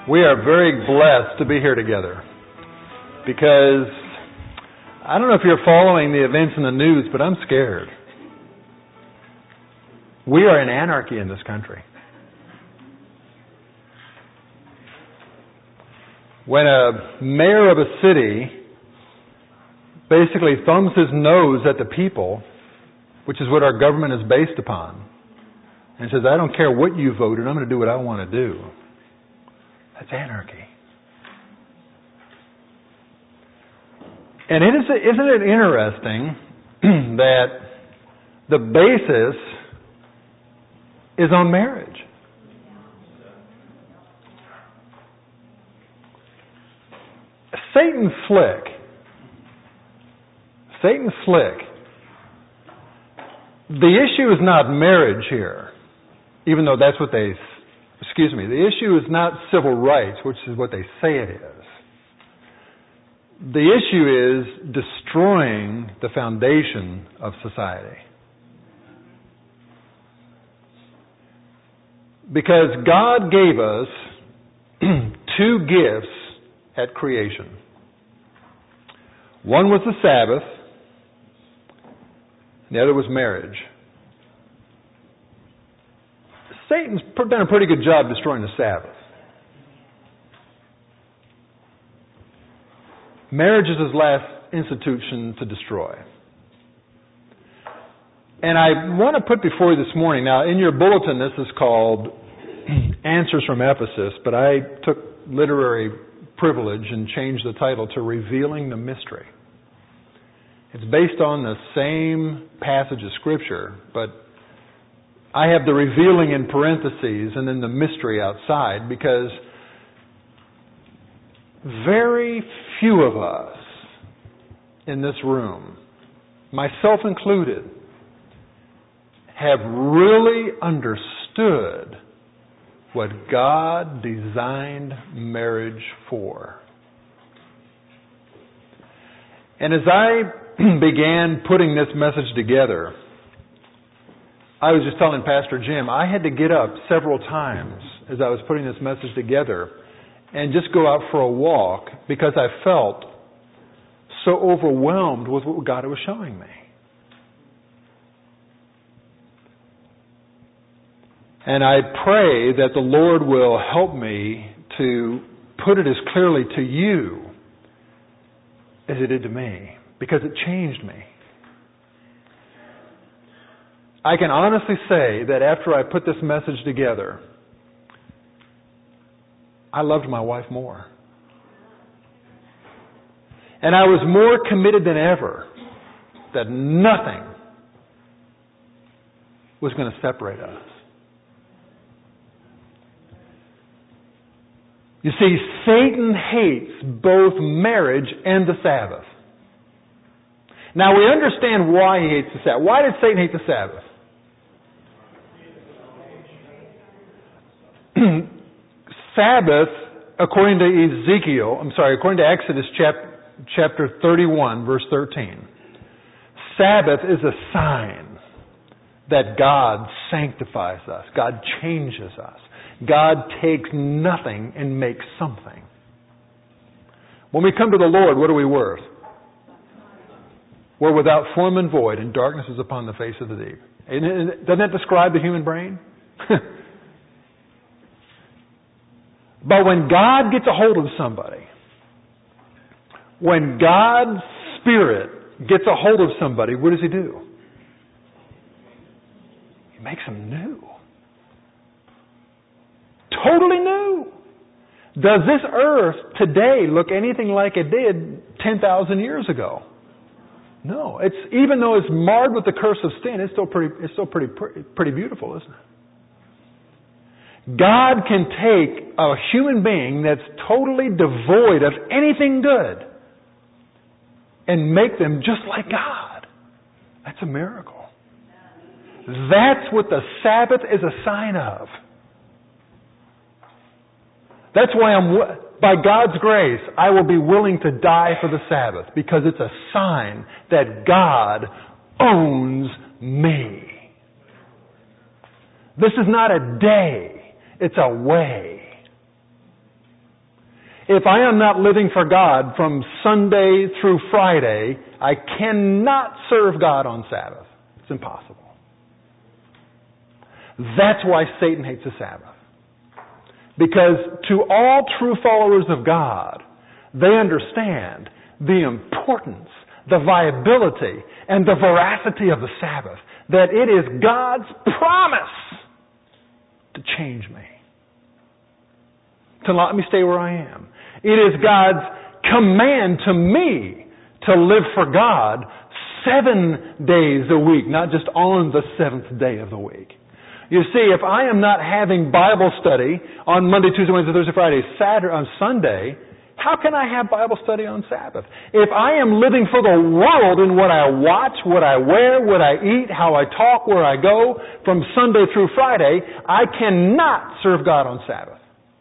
We are very blessed to be here together because I don't know if you're following the events in the news, but I'm scared. We are in anarchy in this country. When a mayor of a city basically thumbs his nose at the people, which is what our government is based upon, and says, I don't care what you voted, I'm going to do what I want to do. That's anarchy. And isn't it interesting that the basis is on marriage? Satan's slick. The issue is not marriage here, even though that's what the issue is not civil rights, which is what they say it is. The issue is destroying the foundation of society. Because God gave us two gifts at creation. One was the Sabbath, and the other was marriage. Satan's done a pretty good job destroying the Sabbath. Marriage is his last institution to destroy. And I want to put before you this morning, now in your bulletin this is called Answers from Ephesus, but I took literary privilege and changed the title to Revealing the Mystery. It's based on the same passage of Scripture, but I have the revealing in parentheses and then the mystery outside, because very few of us in this room, myself included, have really understood what God designed marriage for. And as I began putting this message together, I was just telling Pastor Jim, I had to get up several times as I was putting this message together and just go out for a walk because I felt so overwhelmed with what God was showing me. And I pray that the Lord will help me to put it as clearly to you as it did to me, because it changed me. I can honestly say that after I put this message together, I loved my wife more. And I was more committed than ever that nothing was going to separate us. You see, Satan hates both marriage and the Sabbath. Now we understand why he hates the Sabbath. Why did Satan hate the Sabbath? Sabbath, according to Exodus chapter 31, verse 13. Sabbath is a sign that God sanctifies us. God changes us. God takes nothing and makes something. When we come to the Lord, what are we worth? We're without form and void, and darkness is upon the face of the deep. Doesn't that describe the human brain? But when God gets a hold of somebody, when God's Spirit gets a hold of somebody, what does He do? He makes them new. Totally new. Does this earth today look anything like it did 10,000 years ago? No. Even though it's marred with the curse of sin, it's still pretty beautiful, isn't it? God can take a human being that's totally devoid of anything good and make them just like God. That's a miracle. That's what the Sabbath is a sign of. That's why by God's grace, I will be willing to die for the Sabbath, because it's a sign that God owns me. This is not a day, it's a way. If I am not living for God from Sunday through Friday, I cannot serve God on Sabbath. It's impossible. That's why Satan hates the Sabbath. Because to all true followers of God, they understand the importance, the viability, and the veracity of the Sabbath. That it is God's promise to change me. To let me stay where I am. It is God's command to me to live for God 7 days a week, not just on the seventh day of the week. You see, if I am not having Bible study on Monday, Tuesday, Wednesday, Thursday, Friday, Saturday, on Sunday, how can I have Bible study on Sabbath? If I am living for the world in what I watch, what I wear, what I eat, how I talk, where I go, from Sunday through Friday, I cannot serve God on Sabbath.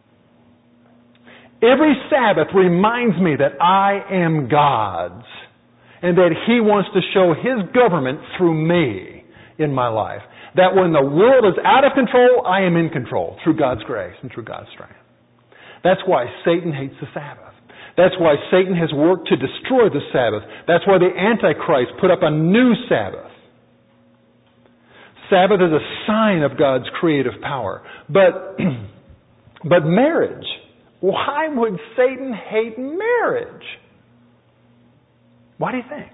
Every Sabbath reminds me that I am God's and that He wants to show His government through me in my life. That when the world is out of control, I am in control through God's grace and through God's strength. That's why Satan hates the Sabbath. That's why Satan has worked to destroy the Sabbath. That's why the Antichrist put up a new Sabbath. Sabbath is a sign of God's creative power. But marriage, why would Satan hate marriage? Why do you think?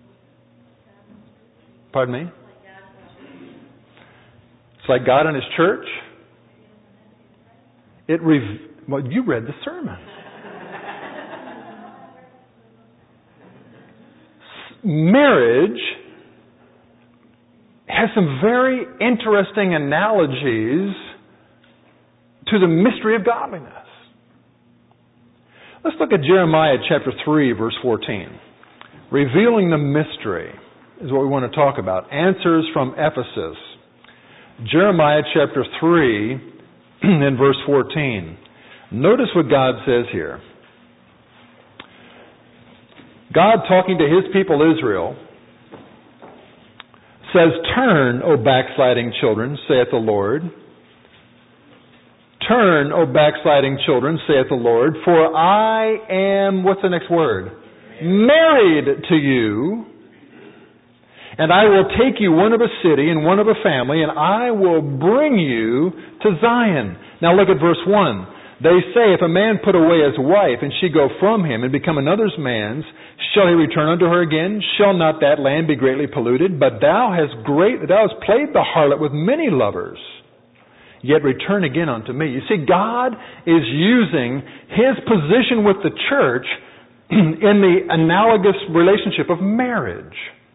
Pardon me? It's like God and His church. Well, you read the sermon. Marriage has some very interesting analogies to the mystery of godliness. Let's look at Jeremiah chapter 3, verse 14. Revealing the mystery is what we want to talk about. Answers from Ephesus. Jeremiah chapter 3 and verse 14. Notice what God says here. God, talking to His people Israel, says, "Turn, O backsliding children, saith the Lord. Turn, O backsliding children, saith the Lord, for I am," what's the next word? "Married to you. And I will take you one of a city and one of a family, and I will bring you to Zion." Now look at verse 1. They say, "If a man put away his wife, and she go from him, and become another's man's, shall he return unto her again? Shall not that land be greatly polluted? But thou hast played the harlot with many lovers. Yet return again unto me." You see, God is using His position with the church in the analogous relationship of marriage.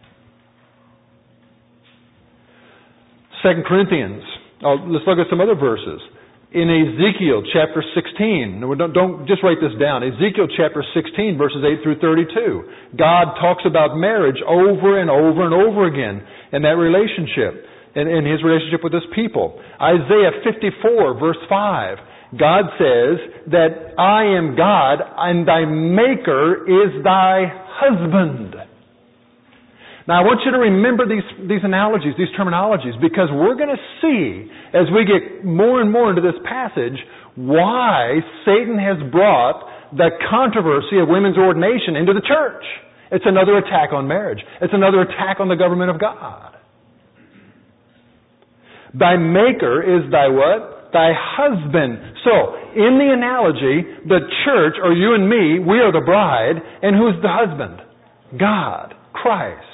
2 Corinthians. Let's look at some other verses. In Ezekiel chapter 16. Don't just write this down. Ezekiel chapter 16, verses 8 through 32. God talks about marriage over and over and over again in that relationship, in His relationship with His people. Isaiah 54, verse 5. God says that I am God and thy maker is thy husband. Now, I want you to remember these analogies, these terminologies, because we're going to see, as we get more and more into this passage, why Satan has brought the controversy of women's ordination into the church. It's another attack on marriage. It's another attack on the government of God. Thy maker is thy what? Thy husband. So, in the analogy, the church, or you and me, we are the bride, and who's the husband? God, Christ.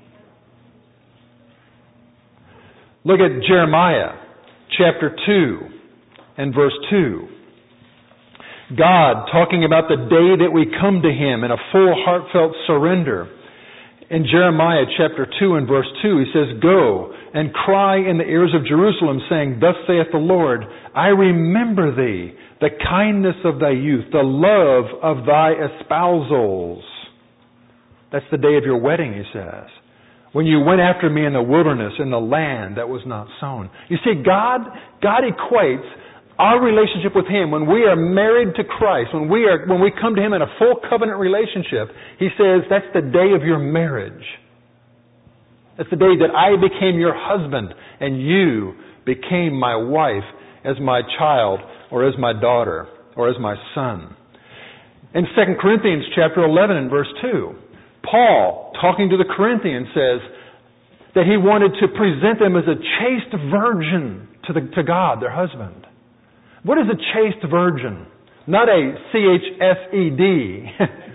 Look at Jeremiah chapter 2 and verse 2. God talking about the day that we come to Him in a full heartfelt surrender. In Jeremiah chapter 2 and verse 2, He says, "Go and cry in the ears of Jerusalem, saying, Thus saith the Lord, I remember thee, the kindness of thy youth, the love of thy espousals." That's the day of your wedding, He says. "When you went after me in the wilderness, in the land that was not sown." You see, God equates our relationship with Him, when we are married to Christ, when we come to Him in a full covenant relationship, He says that's the day of your marriage. That's the day that I became your husband and you became my wife as my child or as my daughter or as my son. In 2 Corinthians chapter 11 and verse 2, Paul, talking to the Corinthians, says that he wanted to present them as a chaste virgin to God, their husband. What is a chaste virgin? Not a C-H-S-E-D,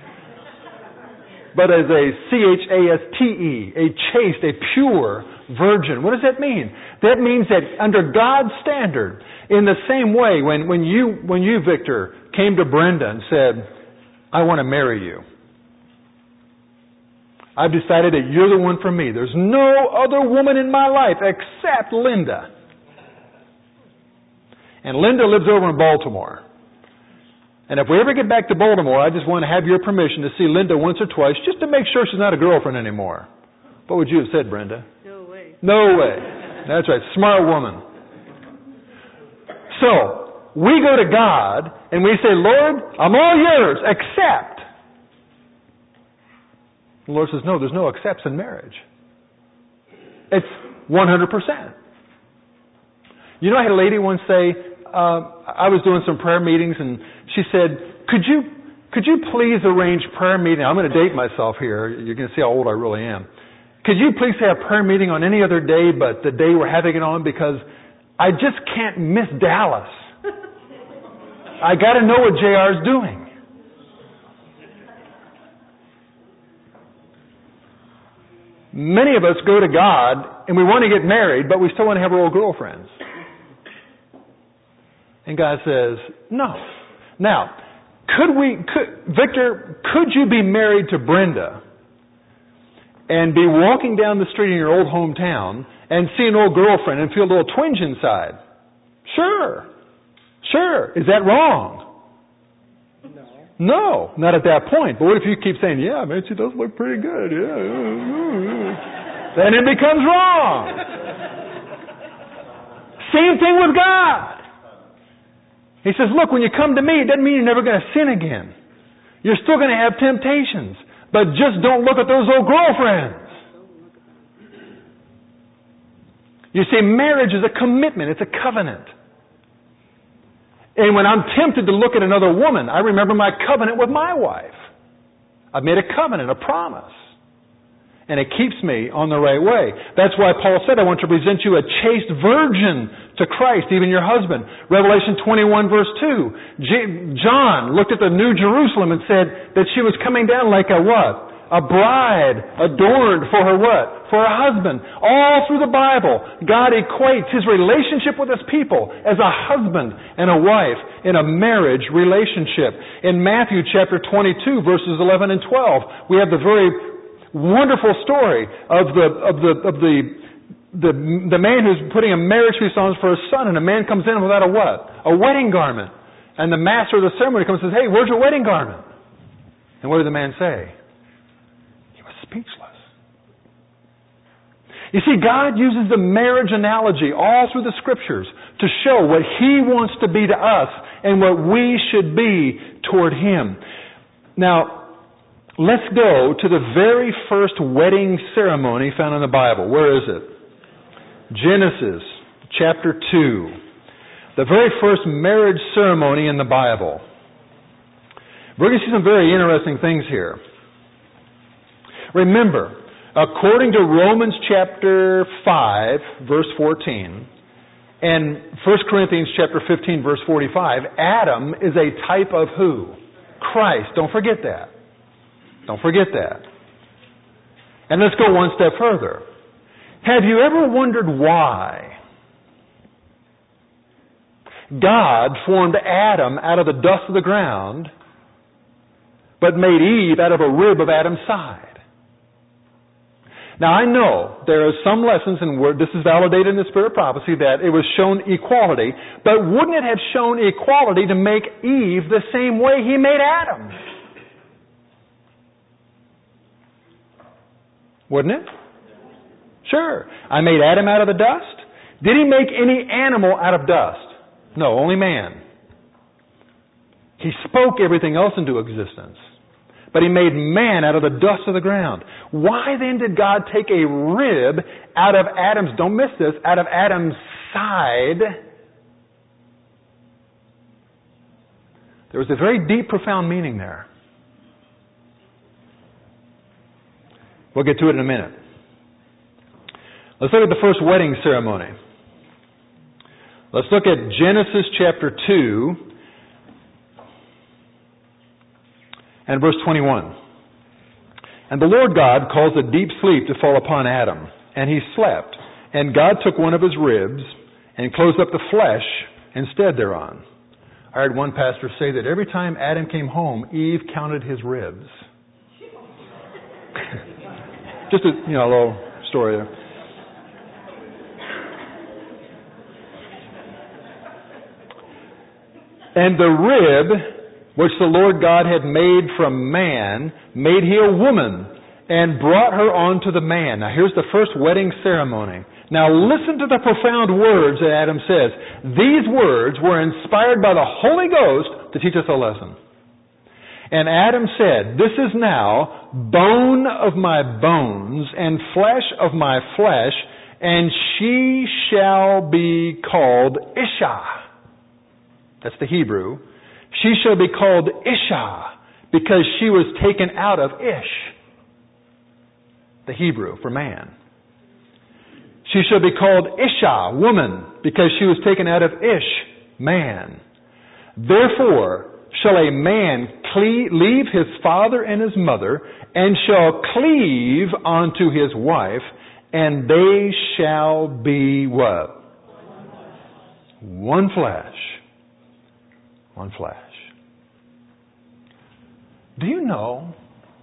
but as a C-H-A-S-T-E, a chaste, a pure virgin. What does that mean? That means that under God's standard, in the same way, when you, Victor, came to Brenda and said, I want to marry you. I've decided that you're the one for me. There's no other woman in my life except Linda. And Linda lives over in Baltimore. And if we ever get back to Baltimore, I just want to have your permission to see Linda once or twice just to make sure she's not a girlfriend anymore. What would you have said, Brenda? No way. No way. That's right. Smart woman. So, we go to God and we say, Lord, I'm all yours, except. The Lord says, no, there's no excepts in marriage. It's 100%. You know, I had a lady once say, I was doing some prayer meetings and she said, could you please arrange prayer meeting? I'm going to date myself here. You're going to see how old I really am. Could you please have a prayer meeting on any other day but the day we're having it on, because I just can't miss Dallas. I got to know what JR's doing. Many of us go to God and we want to get married, but we still want to have our old girlfriends. And God says, no. Now, Victor, could you be married to Brenda and be walking down the street in your old hometown and see an old girlfriend and feel a little twinge inside? Sure. Is that wrong? No, not at that point. But what if you keep saying, yeah, man, she does look pretty good. Yeah. Then it becomes wrong. Same thing with God. He says, look, when you come to me, it doesn't mean you're never going to sin again. You're still going to have temptations. But just don't look at those old girlfriends. You see, marriage is a commitment. It's a covenant. And when I'm tempted to look at another woman, I remember my covenant with my wife. I've made a covenant, a promise. And it keeps me on the right way. That's why Paul said, I want to present you a chaste virgin to Christ, even your husband. Revelation 21 verse 2. John looked at the New Jerusalem and said that she was coming down like a what? A bride adorned for her what? For her husband. All through the Bible, God equates His relationship with His people as a husband and a wife in a marriage relationship. In Matthew chapter 22 verses 11 and 12, we have the very wonderful story of the man who's putting a marriage feast on for his son, and a man comes in without a what? A wedding garment. And the master of the ceremony comes and says, hey, where's your wedding garment? And what did the man say? He was speechless. You see, God uses the marriage analogy all through the Scriptures to show what He wants to be to us and what we should be toward Him. Now, let's go to the very first wedding ceremony found in the Bible. Where is it? Genesis chapter 2. The very first marriage ceremony in the Bible. We're going to see some very interesting things here. Remember, according to Romans chapter 5, verse 14, and 1 Corinthians chapter 15, verse 45, Adam is a type of who? Christ. Don't forget that. Don't forget that. And let's go one step further. Have you ever wondered why God formed Adam out of the dust of the ground, but made Eve out of a rib of Adam's side? Now I know there are some lessons, and this is validated in the spirit of prophecy, that it was shown equality, but wouldn't it have shown equality to make Eve the same way He made Adam? Wouldn't it? Sure. I made Adam out of the dust. Did He make any animal out of dust? No, only man. He spoke everything else into existence. But He made man out of the dust of the ground. Why then did God take a rib out of Adam's, don't miss this, out of Adam's side? There was a very deep, profound meaning there. We'll get to it in a minute. Let's look at the first wedding ceremony. Let's look at Genesis chapter 2 and verse 21. And the Lord God caused a deep sleep to fall upon Adam, and he slept. And God took one of his ribs and closed up the flesh instead thereon. I heard one pastor say that every time Adam came home, Eve counted his ribs. Just a little story there. And the rib which the Lord God had made from man, made he a woman, and brought her unto the man. Now here's the first wedding ceremony. Now listen to the profound words that Adam says. These words were inspired by the Holy Ghost to teach us a lesson. And Adam said, "This is now bone of my bones and flesh of my flesh, and she shall be called Isha." That's the Hebrew. She shall be called Isha because she was taken out of Ish, the Hebrew for man. She shall be called Isha, woman, because she was taken out of Ish, man. Therefore shall a man leave his father and his mother, and shall cleave unto his wife, and they shall be what? One flesh. One flesh. Do you know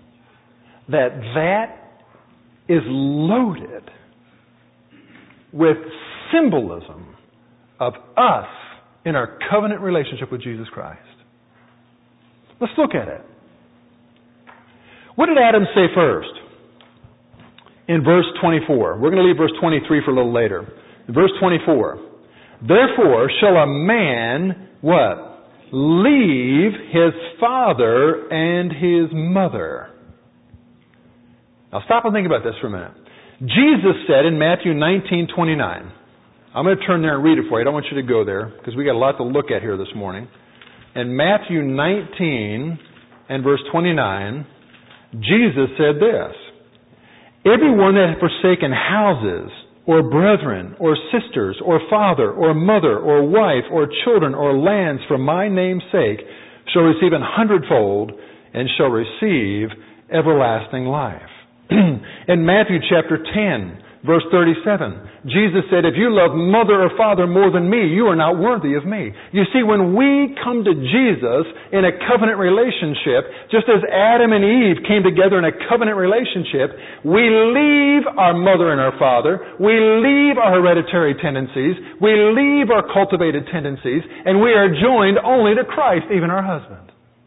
that is loaded with symbolism of us in our covenant relationship with Jesus Christ? Let's look at it. What did Adam say first? In verse 24. We're going to leave verse 23 for a little later. Verse 24. Therefore shall a man, what? Leave his father and his mother. Now stop and think about this for a minute. Jesus said in Matthew 19:29. I'm going to turn there and read it for you. I don't want you to go there because we got a lot to look at here this morning. In Matthew 19 and verse 29, Jesus said this: "Everyone that hath forsaken houses, or brethren, or sisters, or father, or mother, or wife, or children, or lands for my name's sake, shall receive 100-fold, and shall receive everlasting life." In Matthew chapter 10, verse 37, Jesus said, "If you love mother or father more than me, you are not worthy of me." You see, when we come to Jesus in a covenant relationship, just as Adam and Eve came together in a covenant relationship, we leave our mother and our father, we leave our hereditary tendencies, we leave our cultivated tendencies, and we are joined only to Christ, even our husband.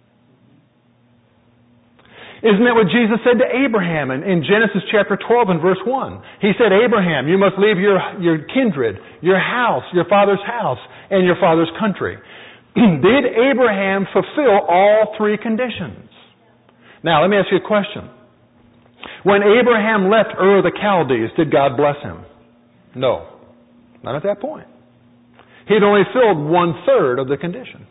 Isn't that what Jesus said to Abraham in Genesis chapter 12 and verse 1? He said, "Abraham, you must leave your kindred, your house, your father's house, and your father's country." Did Abraham fulfill all three conditions? Now, let me ask you a question. When Abraham left Ur of the Chaldees, did God bless him? No. Not at that point. He had only filled 1/3 of the condition.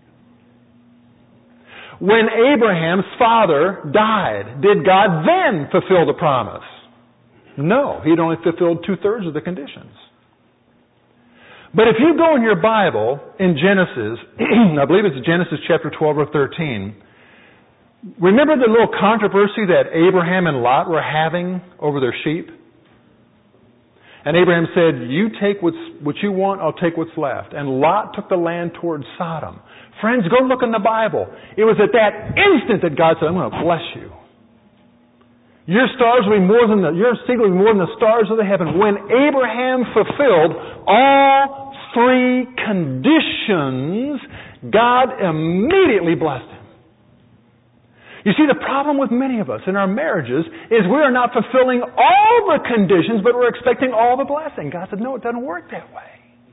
When Abraham's father died, did God then fulfill the promise? No. He'd only fulfilled 2/3 of the conditions. But if you go in your Bible in Genesis, I believe it's Genesis chapter 12 or 13, remember the little controversy that Abraham and Lot were having over their sheep? And Abraham said, "You take what you want, I'll take what's left." And Lot took the land towards Sodom. Friends, go look in the Bible. It was at that instant that God said, "I'm going to bless you. Your stars will be your seed will be more than the stars of the heaven." When Abraham fulfilled all three conditions, God immediately blessed him. You see, the problem with many of us in our marriages is we are not fulfilling all the conditions, but we're expecting all the blessing. God said, "No, it doesn't work that way."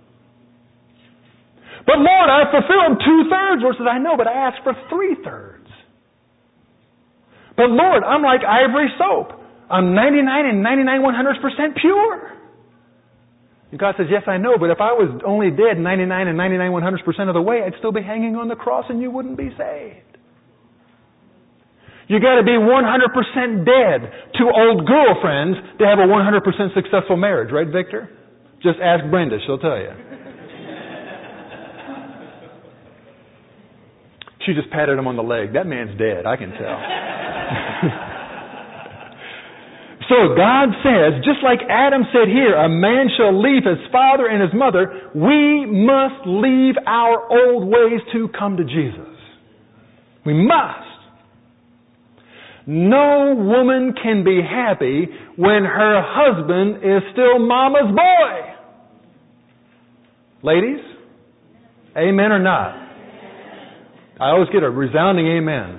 "But Lord, I fulfilled 2/3. Lord says, "I know, but I asked for 3/3. "But Lord, I'm like ivory soap. I'm 99 and 99 100% pure." And God says, "Yes, I know, but if I was only dead 99 and 99 100% of the way, I'd still be hanging on the cross and you wouldn't be saved." You got to be 100% dead to old girlfriends to have a 100% successful marriage, right, Victor? Just ask Brenda, she'll tell you. She just patted him on the leg. That man's dead, I can tell. So God says, just like Adam said here, a man shall leave his father and his mother, we must leave our old ways to come to Jesus. We must. No woman can be happy when her husband is still mama's boy. Ladies, amen or not? I always get a resounding amen.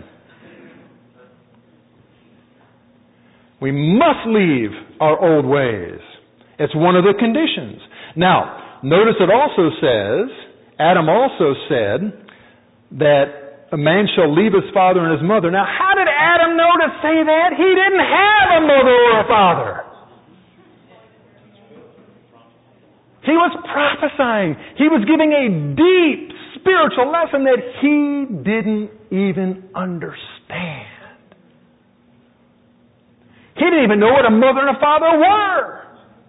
We must leave our old ways. It's one of the conditions. Now, notice it also says, Adam also said that a man shall leave his father and his mother. Now, how did Adam know to say that? He didn't have a mother or a father. He was prophesying. He was giving a deep spiritual lesson that he didn't even understand. He didn't even know what a mother and a father were.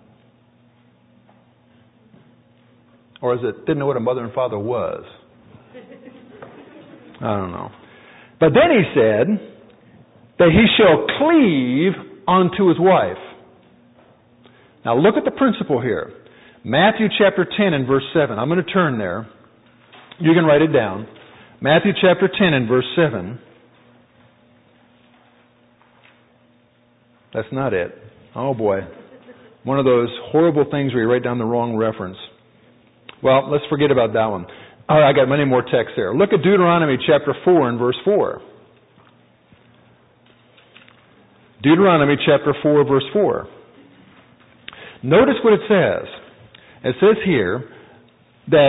Or is it didn't know what a mother and father was? I don't know. But then he said that he shall cleave unto his wife. Now look at the principle here. Matthew chapter 10 and verse 7. I'm going to turn there. You can write it down. Matthew chapter 10 and verse 7. That's not it. Oh boy. One of those horrible things where you write down the wrong reference. Well, let's forget about that one. All right, I got many more texts there. Look at Deuteronomy chapter 4 and verse 4. Deuteronomy chapter 4 verse 4. Notice what it says. It says here that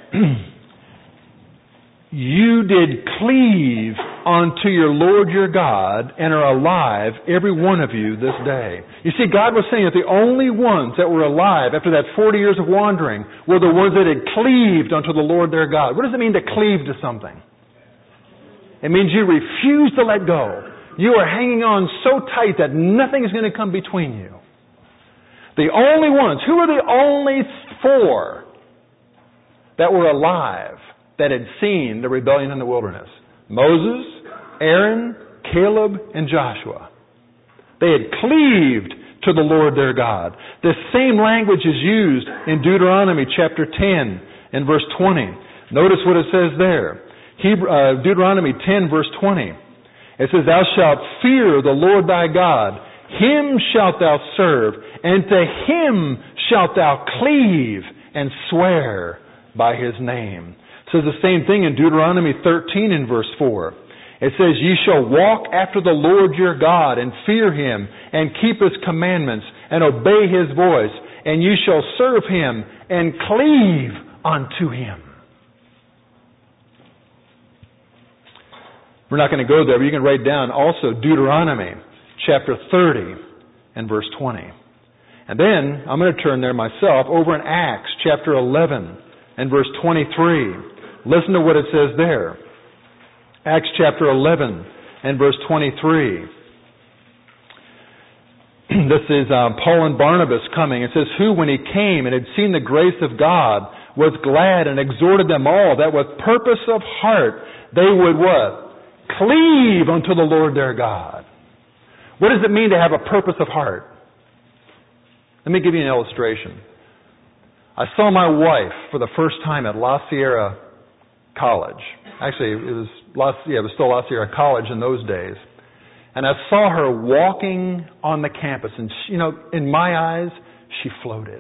you did cleave unto your Lord your God and are alive, every one of you, this day. You see, God was saying that the only ones that were alive after that 40 years of wandering were the ones that had cleaved unto the Lord their God. What does it mean to cleave to something? It means you refuse to let go. You are hanging on so tight that nothing is going to come between you. The only ones, who are the only four that were alive that had seen the rebellion in the wilderness? Moses, Aaron, Caleb, and Joshua. They had cleaved to the Lord their God. The same language is used in Deuteronomy chapter 10 and verse 20. Notice what it says there. Deuteronomy 10 verse 20. It says, thou shalt fear the Lord thy God. Him shalt thou serve, and to him shalt thou cleave and swear by his name. It says the same thing in Deuteronomy 13 and verse 4. It says, ye shall walk after the Lord your God and fear him and keep his commandments and obey his voice, and you shall serve him and cleave unto him. We're not going to go there, but you can write down also Deuteronomy chapter 30 and verse 20. And then I'm going to turn there myself over in Acts chapter 11 and verse 23. Listen to what it says there. Acts chapter 11 and verse 23. This is Paul and Barnabas coming. It says, who, when he came and had seen the grace of God, was glad and exhorted them all that with purpose of heart they would what? Cleave unto the Lord their God. What does it mean to have a purpose of heart? Let me give you an illustration. I saw my wife for the first time at La Sierra College. Actually, it was still La Sierra College in those days. And I saw her walking on the campus, and she, in my eyes, she floated.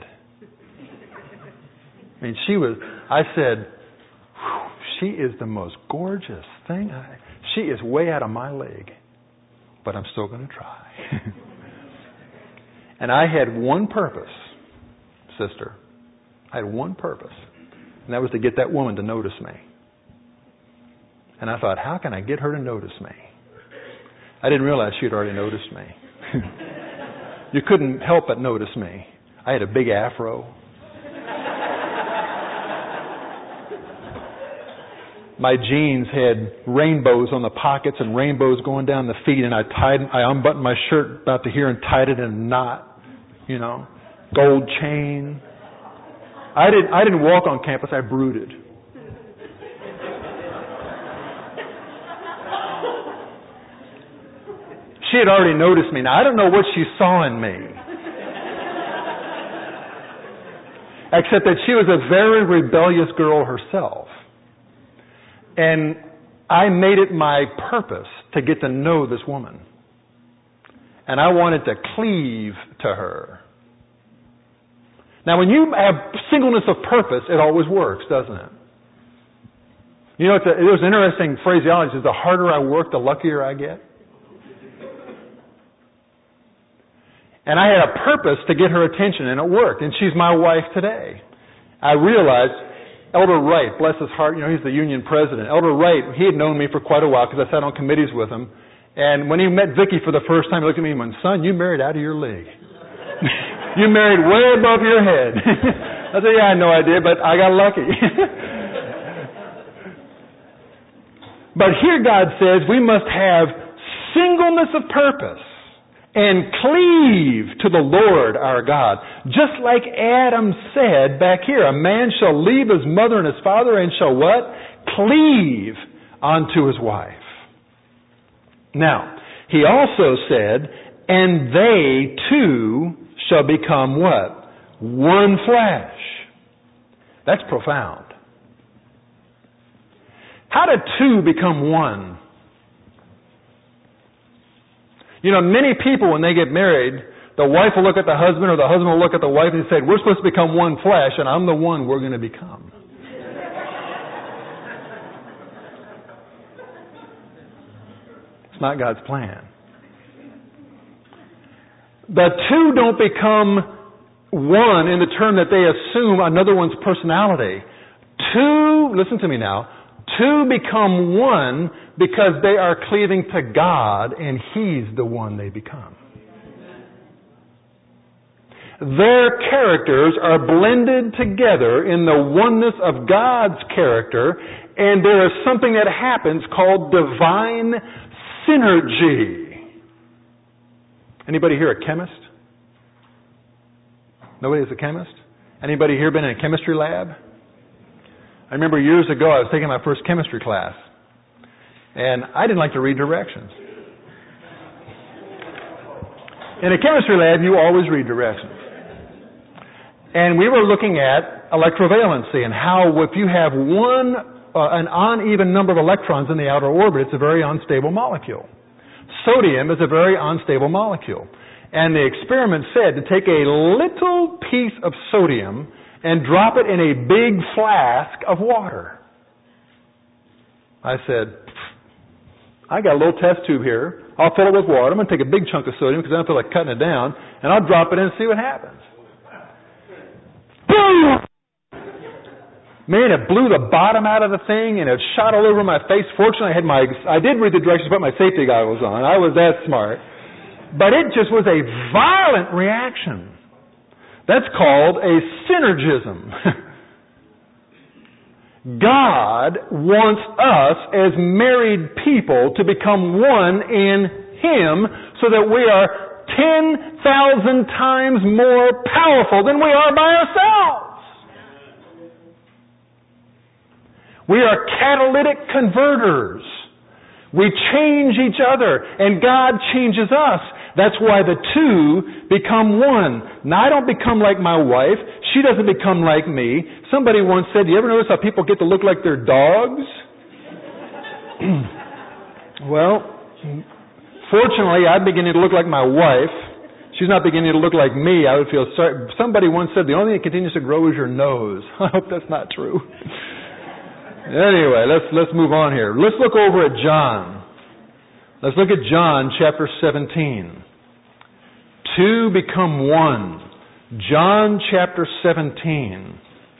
I mean, I said, she is the most gorgeous thing. She is way out of my league, but I'm still going to try. And I had one purpose, sister. I had one purpose, and that was to get that woman to notice me. And I thought, how can I get her to notice me? I didn't realize she had already noticed me. You couldn't help but notice me. I had a big afro. my jeans had rainbows on the pockets and rainbows going down the feet, and I unbuttoned my shirt about to here and tied it in a knot, gold chain. I didn't walk on campus, I brooded. She had already noticed me. Now, I don't know what she saw in me. Except that she was a very rebellious girl herself. And I made it my purpose to get to know this woman. And I wanted to cleave to her. Now, when you have singleness of purpose, it always works, doesn't it? There's an interesting phraseology. The harder I work, the luckier I get. And I had a purpose to get her attention, and it worked. And she's my wife today. I realized Elder Wright, bless his heart, he's the union president. Elder Wright, he had known me for quite a while because I sat on committees with him. And when he met Vicki for the first time, he looked at me and went, "Son, you married out of your league. You married way above your head." I said, "Yeah, I know I did, but I got lucky." But here God says we must have singleness of purpose and cleave to the Lord our God. Just like Adam said back here, a man shall leave his mother and his father and shall what? Cleave unto his wife. Now, he also said, and they two shall become what? One flesh. That's profound. How did two become one? Many people, when they get married, the wife will look at the husband or the husband will look at the wife and say, "We're supposed to become one flesh, and I'm the one we're going to become." It's not God's plan. The two don't become one in the term that they assume another one's personality. Two, listen to me now, two become one because they are cleaving to God and He's the one they become. Their characters are blended together in the oneness of God's character, and there is something that happens called divine synergy. Anybody here a chemist? Nobody is a chemist? Anybody here been in a chemistry lab? I remember years ago I was taking my first chemistry class, and I didn't like to read directions. In a chemistry lab, you always read directions. And we were looking at electrovalency and how if you have an uneven number of electrons in the outer orbit, it's a very unstable molecule. Sodium is a very unstable molecule. And the experiment said to take a little piece of sodium and drop it in a big flask of water. I said, I got a little test tube here. I'll fill it with water. I'm going to take a big chunk of sodium because I don't feel like cutting it down, and I'll drop it in and see what happens. Boom! Man, it blew the bottom out of the thing, and it shot all over my face. Fortunately, I did read the directions, put my safety goggles on. I was that smart. But it just was a violent reaction. That's called a synergism. God wants us as married people to become one in Him so that we are 10,000 times more powerful than we are by ourselves. We are catalytic converters. We change each other, and God changes us. That's why the two become one. Now, I don't become like my wife. She doesn't become like me. Somebody once said, you ever notice how people get to look like their dogs? Well, fortunately, I'm beginning to look like my wife. She's not beginning to look like me. I would feel sorry. Somebody once said, the only thing that continues to grow is your nose. I hope that's not true. Anyway, let's move on here. Let's look over at John. Let's look at John chapter 17. Two become one. John chapter 17.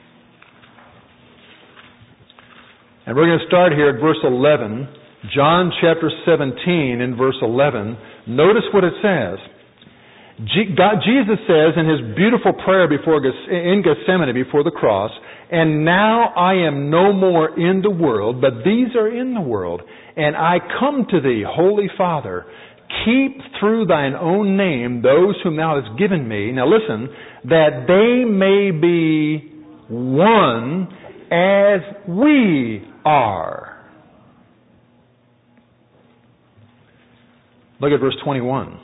And we're going to start here at verse 11. John chapter 17 and verse 11. Notice what it says. Jesus says in His beautiful prayer in Gethsemane before the cross, And now I am no more in the world, but these are in the world. And I come to thee, Holy Father. Keep through thine own name those whom thou hast given me. Now listen, that they may be one as we are. Look at verse 21.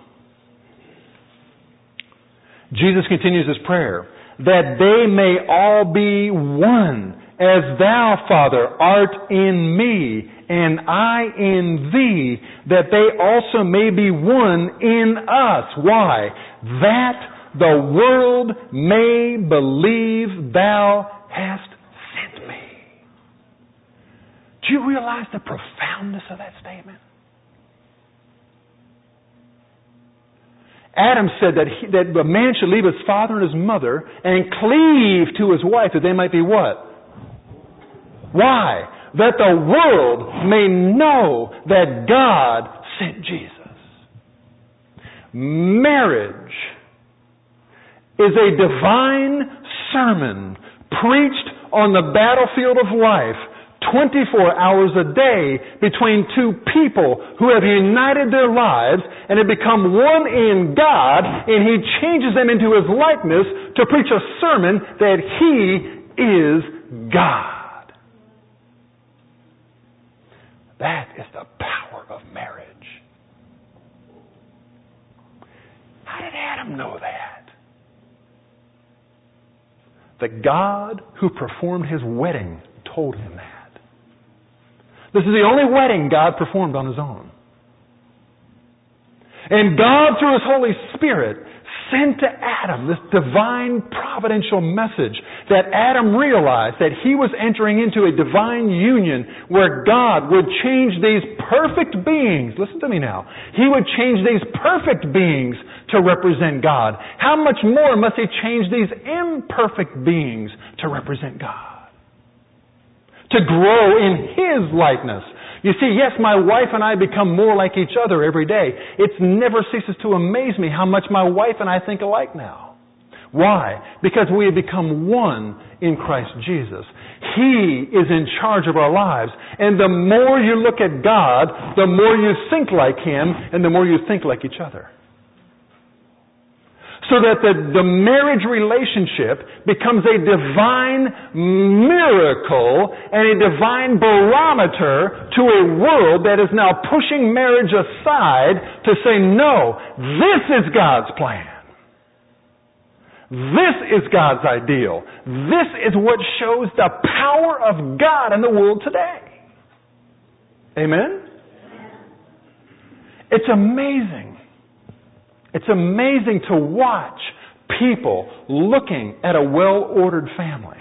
Jesus continues his prayer. That they may all be one, as thou, Father, art in me, and I in thee, that they also may be one in us. Why? That the world may believe thou hast sent me. Do you realize the profoundness of that statement? Adam said that a man should leave his father and his mother and cleave to his wife, that they might be what? Why? That the world may know that God sent Jesus. Marriage is a divine sermon preached on the battlefield of life 24 hours a day between two people who have united their lives and have become one in God, and He changes them into His likeness to preach a sermon that He is God. That is the power of marriage. How did Adam know that? The God who performed his wedding told him that. This is the only wedding God performed on His own. And God, through His Holy Spirit, sent to Adam this divine providential message that Adam realized that he was entering into a divine union where God would change these perfect beings. Listen to me now. He would change these perfect beings to represent God. How much more must He change these imperfect beings to represent God? To grow in His likeness. You see, yes, my wife and I become more like each other every day. It never ceases to amaze me how much my wife and I think alike now. Why? Because we have become one in Christ Jesus. He is in charge of our lives. And the more you look at God, the more you think like Him, and the more you think like each other. So that the marriage relationship becomes a divine miracle and a divine barometer to a world that is now pushing marriage aside to say, no, this is God's plan. This is God's ideal. This is what shows the power of God in the world today. Amen? It's amazing. It's amazing to watch people looking at a well-ordered family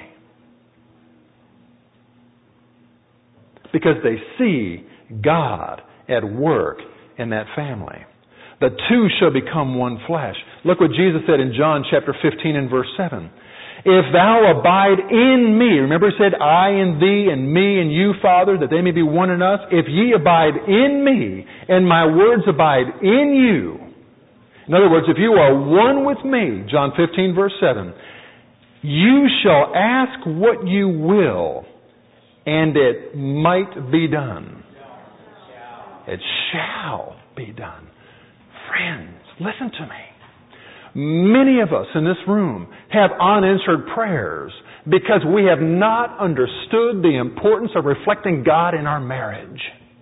because they see God at work in that family. The two shall become one flesh. Look what Jesus said in John chapter 15 and verse 7. If thou abide in me, remember He said, I in thee and me and you, Father, that they may be one in us. If ye abide in me and my words abide in you. In other words, if you are one with me, John 15 verse 7, you shall ask what you will, and it might be done. It shall be done. Friends, listen to me. Many of us in this room have unanswered prayers because we have not understood the importance of reflecting God in our marriage.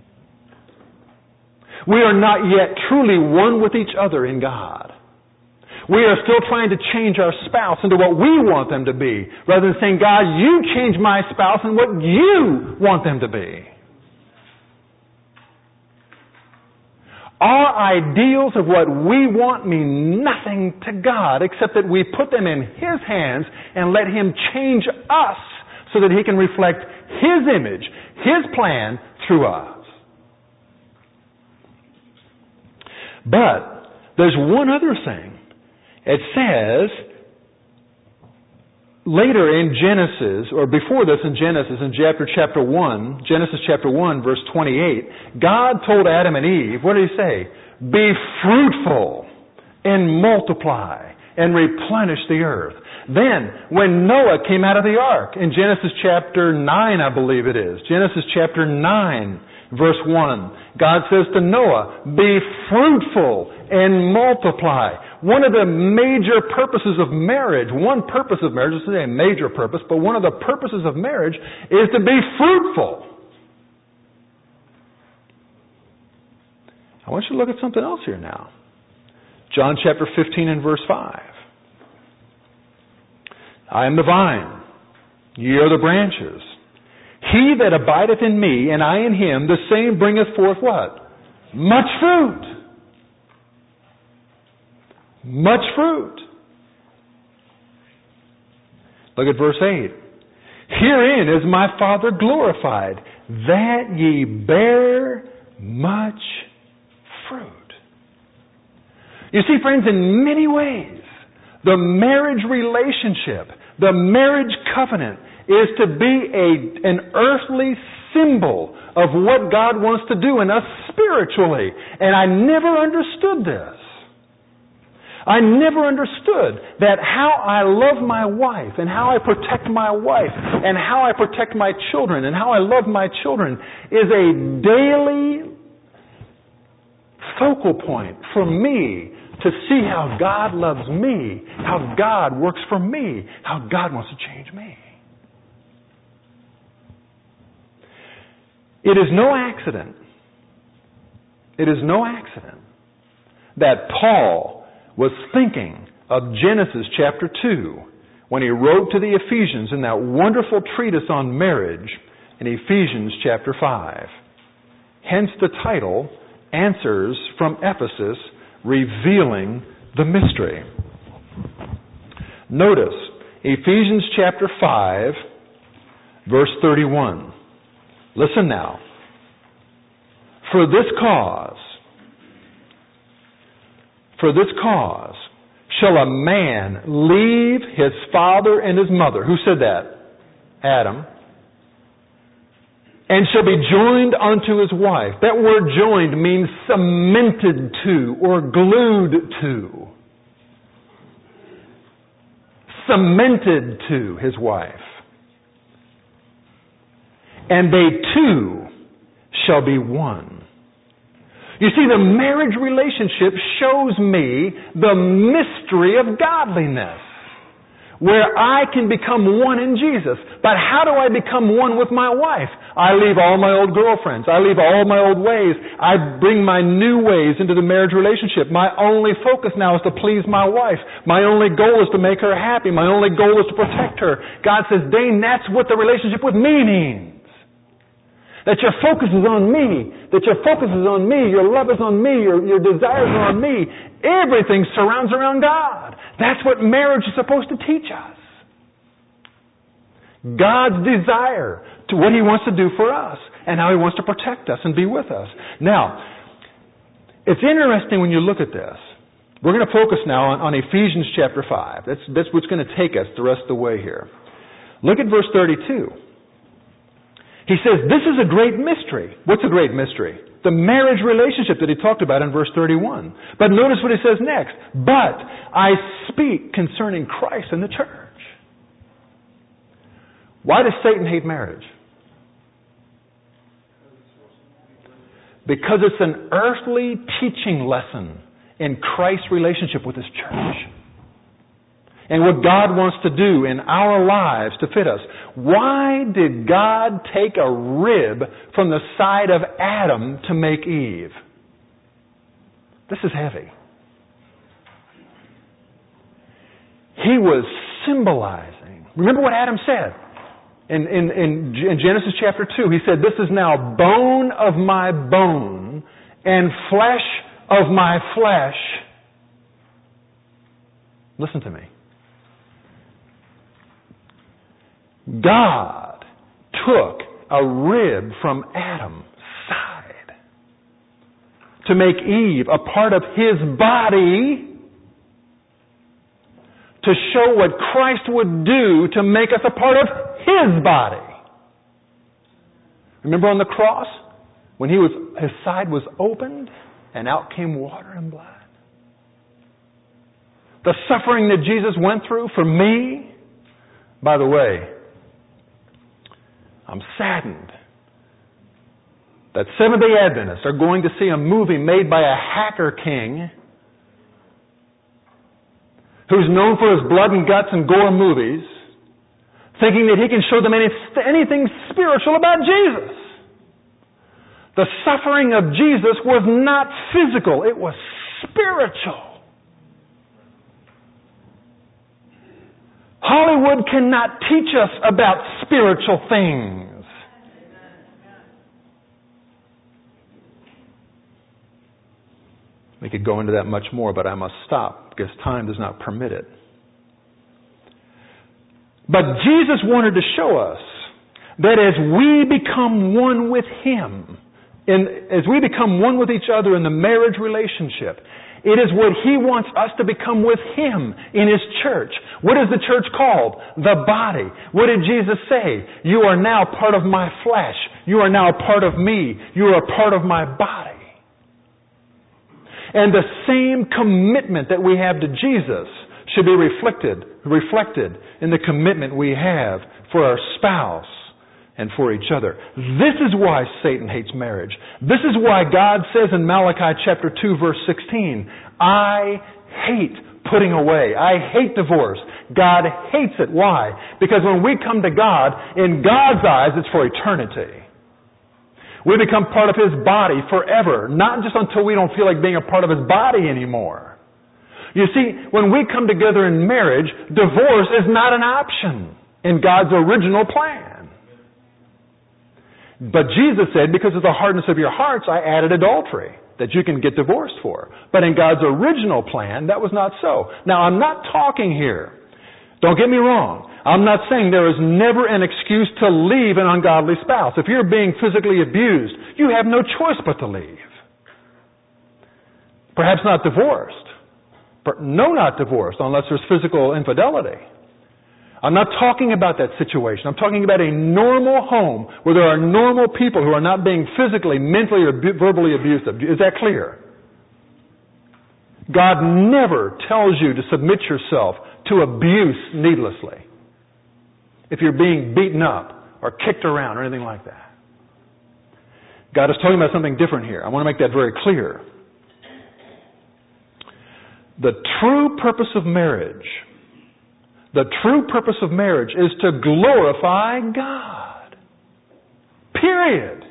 We are not yet truly one with each other in God. We are still trying to change our spouse into what we want them to be, rather than saying, God, you change my spouse and what you want them to be. Our ideals of what we want mean nothing to God except that we put them in His hands and let Him change us so that He can reflect His image, His plan through us. But there's one other thing. It says later in Genesis, or before this in Genesis, in chapter 1, Genesis chapter 1, verse 28, God told Adam and Eve, what did He say? Be fruitful and multiply and replenish the earth. Then, when Noah came out of the ark, in Genesis chapter 9, I believe it is, Genesis chapter 9, verse 1, God says to Noah, be fruitful and multiply. One of the major purposes of marriage, one purpose of marriage, this is a major purpose, but one of the purposes of marriage is to be fruitful. I want you to look at something else here now. John chapter 15 and verse 5. I am the vine, ye are the branches. He that abideth in me, and I in him, the same bringeth forth what? Much fruit. Much fruit. Look at verse 8. Herein is my Father glorified, that ye bear much fruit. You see, friends, in many ways, the marriage relationship, the marriage covenant, is to be an earthly symbol of what God wants to do in us spiritually. And I never understood this. I never understood that how I love my wife and how I protect my wife and how I protect my children and how I love my children is a daily focal point for me to see how God loves me, how God works for me, how God wants to change me. It is no accident. It is no accident that Paul was thinking of Genesis chapter 2 when he wrote to the Ephesians in that wonderful treatise on marriage in Ephesians chapter 5. Hence the title, Answers from Ephesus, Revealing the Mystery. Notice Ephesians chapter 5, verse 31. Listen now. For this cause shall a man leave his father and his mother. Who said that? Adam. And shall be joined unto his wife. That word joined means cemented to or glued to. Cemented to his wife. And they two shall be one. You see, the marriage relationship shows me the mystery of godliness, where I can become one in Jesus. But how do I become one with my wife? I leave all my old girlfriends. I leave all my old ways. I bring my new ways into the marriage relationship. My only focus now is to please my wife. My only goal is to make her happy. My only goal is to protect her. God says, Dane, that's what the relationship with me means. That your focus is on me. That your focus is on me. Your love is on me. Your desires are on me. Everything surrounds around God. That's what marriage is supposed to teach us. God's desire to what He wants to do for us and how He wants to protect us and be with us. Now, it's interesting when you look at this. We're going to focus now on Ephesians chapter 5. That's what's going to take us the rest of the way here. Look at verse 32. He says, this is a great mystery. What's a great mystery? The marriage relationship that he talked about in verse 31. But notice what he says next. But I speak concerning Christ and the church. Why does Satan hate marriage? Because it's an earthly teaching lesson in Christ's relationship with His church. And what God wants to do in our lives to fit us. Why did God take a rib from the side of Adam to make Eve? This is heavy. He was symbolizing. Remember what Adam said in Genesis chapter 2. He said, this is now bone of my bone and flesh of my flesh. Listen to me. God took a rib from Adam's side to make Eve a part of His body to show what Christ would do to make us a part of His body. Remember on the cross when His side was opened and out came water and blood? The suffering that Jesus went through for me. By the way, I'm saddened that Seventh-day Adventists are going to see a movie made by a hacker king who's known for his blood and guts and gore movies, thinking that he can show them anything spiritual about Jesus. The suffering of Jesus was not physical, it was spiritual. Hollywood cannot teach us about spiritual things. We could go into that much more, but I must stop because time does not permit it. But Jesus wanted to show us that as we become one with Him, as we become one with each other in the marriage relationship, it is what He wants us to become with Him in His church. What is the church called? The body. What did Jesus say? You are now part of my flesh. You are now a part of me. You are a part of my body. And the same commitment that we have to Jesus should be reflected in the commitment we have for our spouse and for each other. This is why Satan hates marriage. This is why God says in Malachi chapter 2 verse 16, I hate putting away. I hate divorce. God hates it. Why? Because when we come to God, in God's eyes, it's for eternity. We become part of His body forever, not just until we don't feel like being a part of His body anymore. You see, when we come together in marriage, divorce is not an option in God's original plan. But Jesus said, because of the hardness of your hearts, I added adultery that you can get divorced for. But in God's original plan, that was not so. Now, I'm not talking here. Don't get me wrong. I'm not saying there is never an excuse to leave an ungodly spouse. If you're being physically abused, you have no choice but to leave. Perhaps not divorced. No, not divorced, unless there's physical infidelity. I'm not talking about that situation. I'm talking about a normal home where there are normal people who are not being physically, mentally, or verbally abusive. Is that clear? God never tells you to submit yourself to abuse needlessly. If you're being beaten up or kicked around or anything like that. God is talking about something different here. I want to make that very clear. The true purpose of marriage is to glorify God. Period.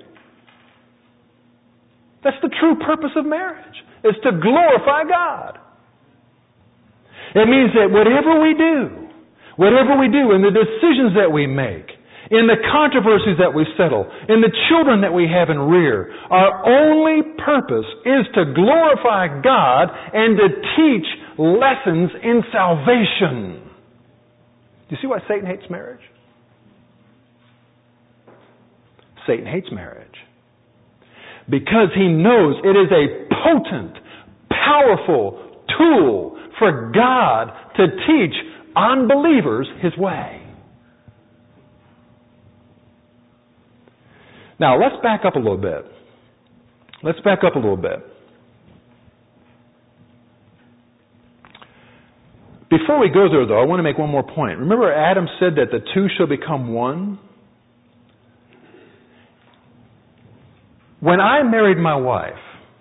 That's the true purpose of marriage, is to glorify God. It means that whatever we do in the decisions that we make, in the controversies that we settle, in the children that we have and rear, our only purpose is to glorify God and to teach lessons in salvation. Do you see why Satan hates marriage? Satan hates marriage because he knows it is a potent, powerful tool for God to teach unbelievers His way. Now, let's back up a little bit. Before we go there, though, I want to make one more point. Remember, Adam said that the two shall become one? When I married my wife,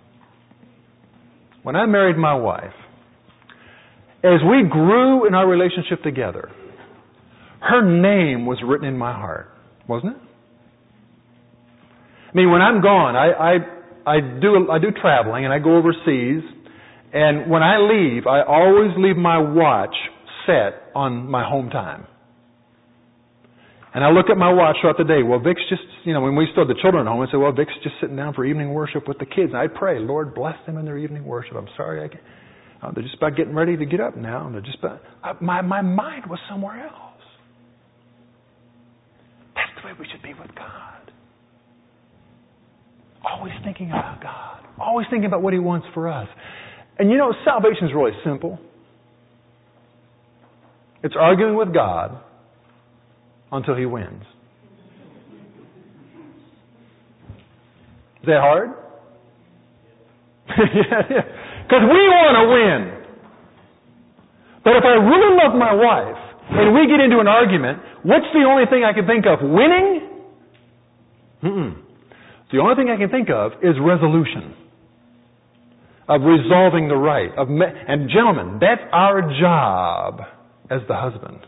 as we grew in our relationship together, her name was written in my heart, wasn't it? I mean, when I'm gone, I do traveling and I go overseas, and when I leave, I always leave my watch set on my home time. And I look at my watch throughout the day. Well, Vic's just, when we still had the children at home, I say, well, Vic's just sitting down for evening worship with the kids. And I'd pray, Lord, bless them in their evening worship. I'm sorry, they're just about getting ready to get up now. And they're just about, my mind was somewhere else. That's the way we should be with God. Always thinking about God. Always thinking about what He wants for us. And salvation is really simple. It's arguing with God until He wins. Is that hard? Yeah. Because we want to win. But if I really love my wife, and we get into an argument, what's the only thing I can think of? Winning? The only thing I can think of is resolution. Of resolving the right. And gentlemen, that's our job as the husband.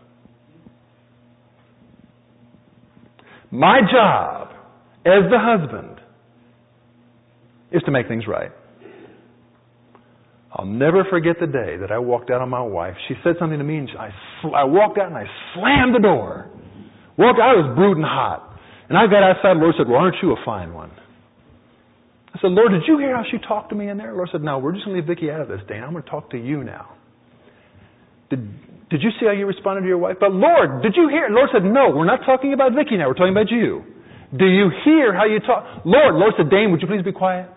My job as the husband is to make things right. I'll never forget the day that I walked out on my wife. She said something to me, and I walked out and I slammed the door. I was brooding hot. And I got outside, the Lord said, well, aren't you a fine one? I said, Lord, did you hear how she talked to me in there? The Lord said, no, we're just going to leave Vicki out of this, Dana. I'm going to talk to you now. Did you see how you responded to your wife? But Lord, did you hear? The Lord said, no, we're not talking about Vicki now. We're talking about you. Do you hear how you talk? Lord said, Dane, would you please be quiet?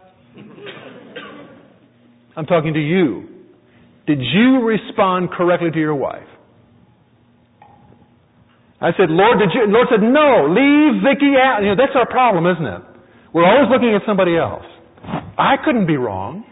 I'm talking to you. Did you respond correctly to your wife? I said, Lord, did you? Lord said, no, leave Vicki out. That's our problem, isn't it? We're always looking at somebody else. I couldn't be wrong.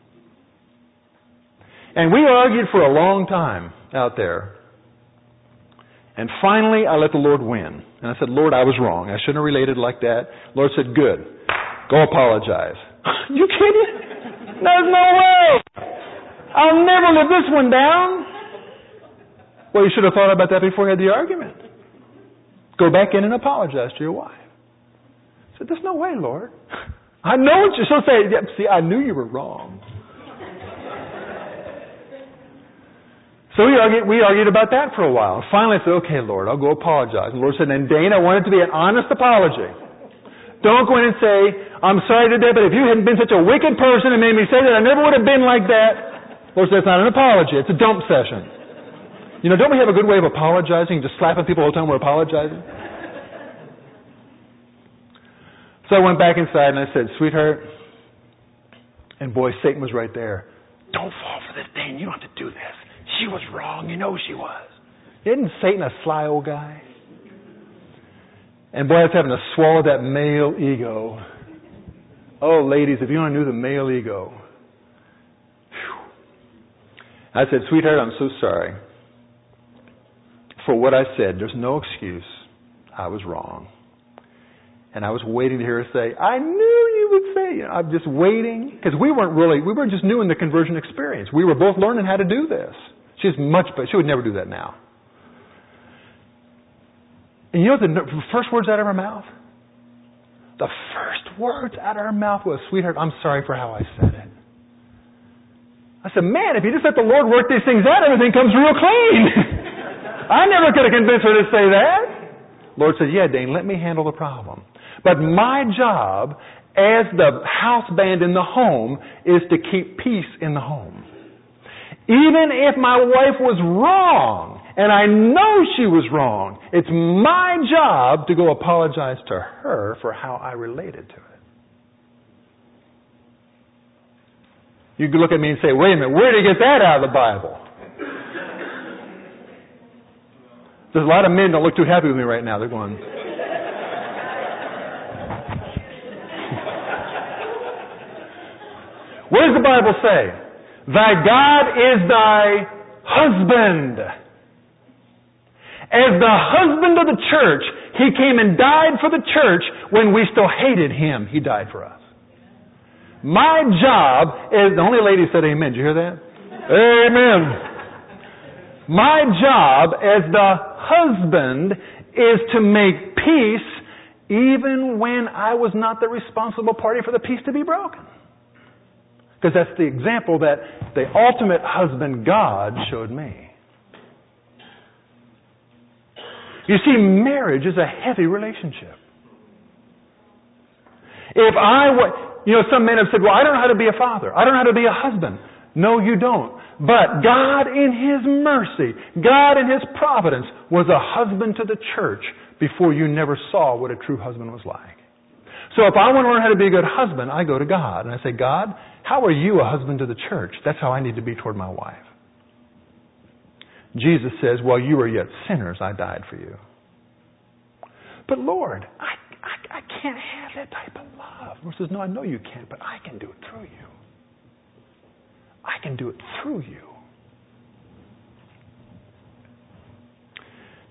And we argued for a long time out there. And finally, I let the Lord win. And I said, Lord, I was wrong. I shouldn't have related like that. Lord said, good. Go apologize. You kidding? There's no way. I'll never live this one down. Well, you should have thought about that before you had the argument. Go back in and apologize to your wife. I said, there's no way, Lord. I know what you're supposed to say. Yeah, see, I knew you were wrong. So we argued about that for a while. Finally, I said, okay, Lord, I'll go apologize. And the Lord said, and Dane, I want it to be an honest apology. Don't go in and say, I'm sorry today, but if you hadn't been such a wicked person and made me say that, I never would have been like that. Lord said, it's not an apology. It's a dump session. Don't we have a good way of apologizing? Just slapping people all the time we're apologizing? So I went back inside and I said, sweetheart, and boy, Satan was right there. Don't fall for this, Dane. You don't have to do this. She was wrong. You know she was. Isn't Satan a sly old guy? And boy, I was having to swallow that male ego. Oh, ladies, if you only knew the male ego. Whew. I said, sweetheart, I'm so sorry for what I said. There's no excuse. I was wrong. And I was waiting to hear her say, I knew you would say. I'm just waiting. Because we were just new in the conversion experience. We were both learning how to do this. She's much better. She would never do that now. And you know the first words out of her mouth? The first words out of her mouth was, sweetheart, I'm sorry for how I said it. I said, man, if you just let the Lord work these things out, everything comes real clean. I never could have convinced her to say that. Lord said, yeah, Dane, let me handle the problem. But my job as the house band in the home is to keep peace in the home. Even if my wife was wrong, and I know she was wrong, it's my job to go apologize to her for how I related to it. You could look at me and say, wait a minute, where did you get that out of the Bible? There's a lot of men that don't look too happy with me right now. They're going... What does the Bible say? Thy God is thy husband. As the husband of the church, He came and died for the church when we still hated Him. He died for us. My job is... The only lady said amen. Did you hear that? Amen. My job as the husband is to make peace even when I was not the responsible party for the peace to be broken. Because that's the example that the ultimate husband, God, showed me. You see, marriage is a heavy relationship. Some men have said, well, I don't know how to be a father. I don't know how to be a husband. No, you don't. But God in His mercy, God in His providence was a husband to the church before you never saw what a true husband was like. So if I want to learn how to be a good husband, I go to God and I say, God, how are you a husband to the church? That's how I need to be toward my wife. Jesus says, while you were yet sinners, I died for you. But Lord, I can't have that type of love. Lord says, no, I know you can't, but I can do it through you. I can do it through you.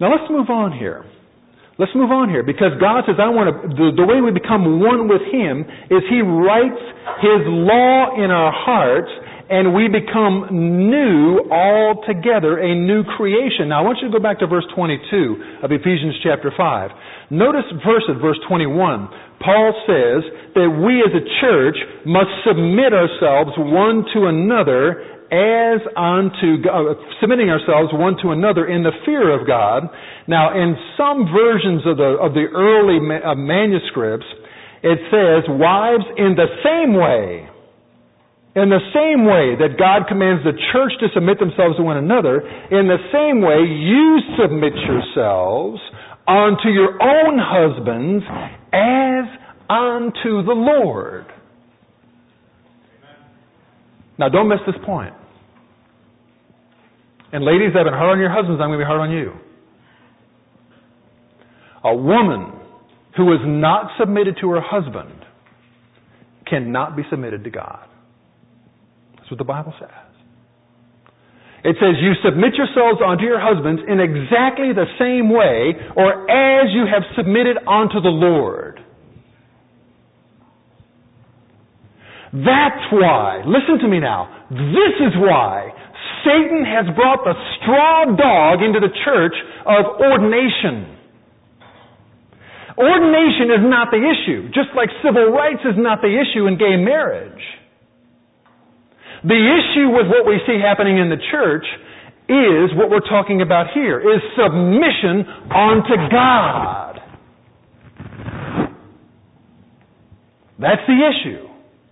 Now let's move on here. Let's move on here, because God says, the way we become one with Him is He writes His law in our hearts, and we become new altogether, a new creation. Now I want you to go back to verse 22 of Ephesians chapter 5. Notice verse 21. Paul says that we as a church must submit ourselves one to another as unto God, submitting ourselves one to another in the fear of God. Now, in some versions of the early manuscripts, it says, wives, in the same way that God commands the church to submit themselves to one another, in the same way you submit yourselves unto your own husbands as unto the Lord. Now, don't miss this point. And ladies that have been hard on your husbands, I'm going to be hard on you. A woman who is not submitted to her husband cannot be submitted to God. That's what the Bible says. It says, you submit yourselves unto your husbands in exactly the same way, or as you have submitted unto the Lord. That's why, listen to me now, this is why Satan has brought the straw dog into the church of ordination. Ordination is not the issue, just like civil rights is not the issue in gay marriage. The issue with what we see happening in the church is what we're talking about here, is submission unto God. That's the issue.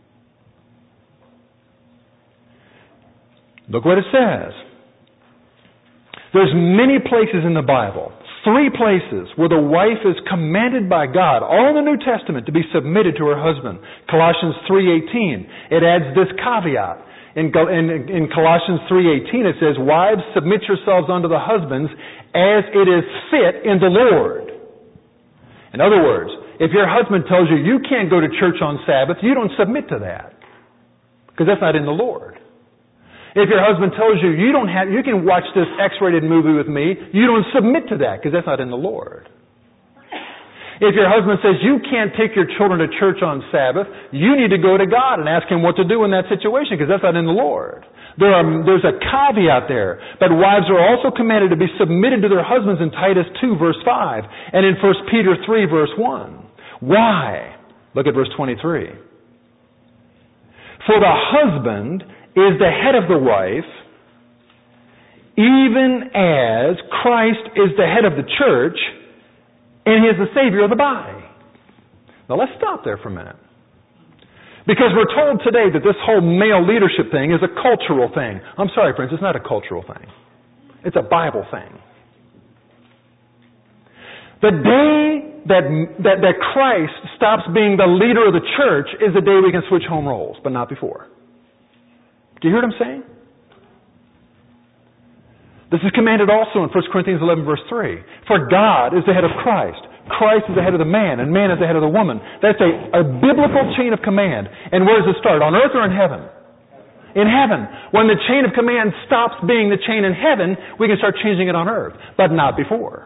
Look what it says. There's many places in the Bible, 3 places where the wife is commanded by God, all in the New Testament, to be submitted to her husband. Colossians 3:18, it adds this caveat. In Colossians 3:18 it says, wives, submit yourselves unto the husbands as it is fit in the Lord. In other words, if your husband tells you you can't go to church on Sabbath, you don't submit to that, because that's not in the Lord. If your husband tells you you can watch this X-rated movie with me, you don't submit to that, because that's not in the Lord. If your husband says you can't take your children to church on Sabbath, you need to go to God and ask Him what to do in that situation, because that's not in the Lord. There's a caveat there. But wives are also commanded to be submitted to their husbands in Titus 2 verse 5 and in 1 Peter 3 verse 1. Why? Look at verse 23. For the husband is the head of the wife, even as Christ is the head of the church, and He is the Savior of the body. Now let's stop there for a minute. Because we're told today that this whole male leadership thing is a cultural thing. I'm sorry, friends, it's not a cultural thing. It's a Bible thing. The day that Christ stops being the leader of the church is the day we can switch home roles, but not before. Do you hear what I'm saying? This is commanded also in 1 Corinthians 11 verse 3. For God is the head of Christ. Christ is the head of the man, and man is the head of the woman. That's a biblical chain of command. And where does it start? On earth or in heaven? In heaven. When the chain of command stops being the chain in heaven, we can start changing it on earth. But not before.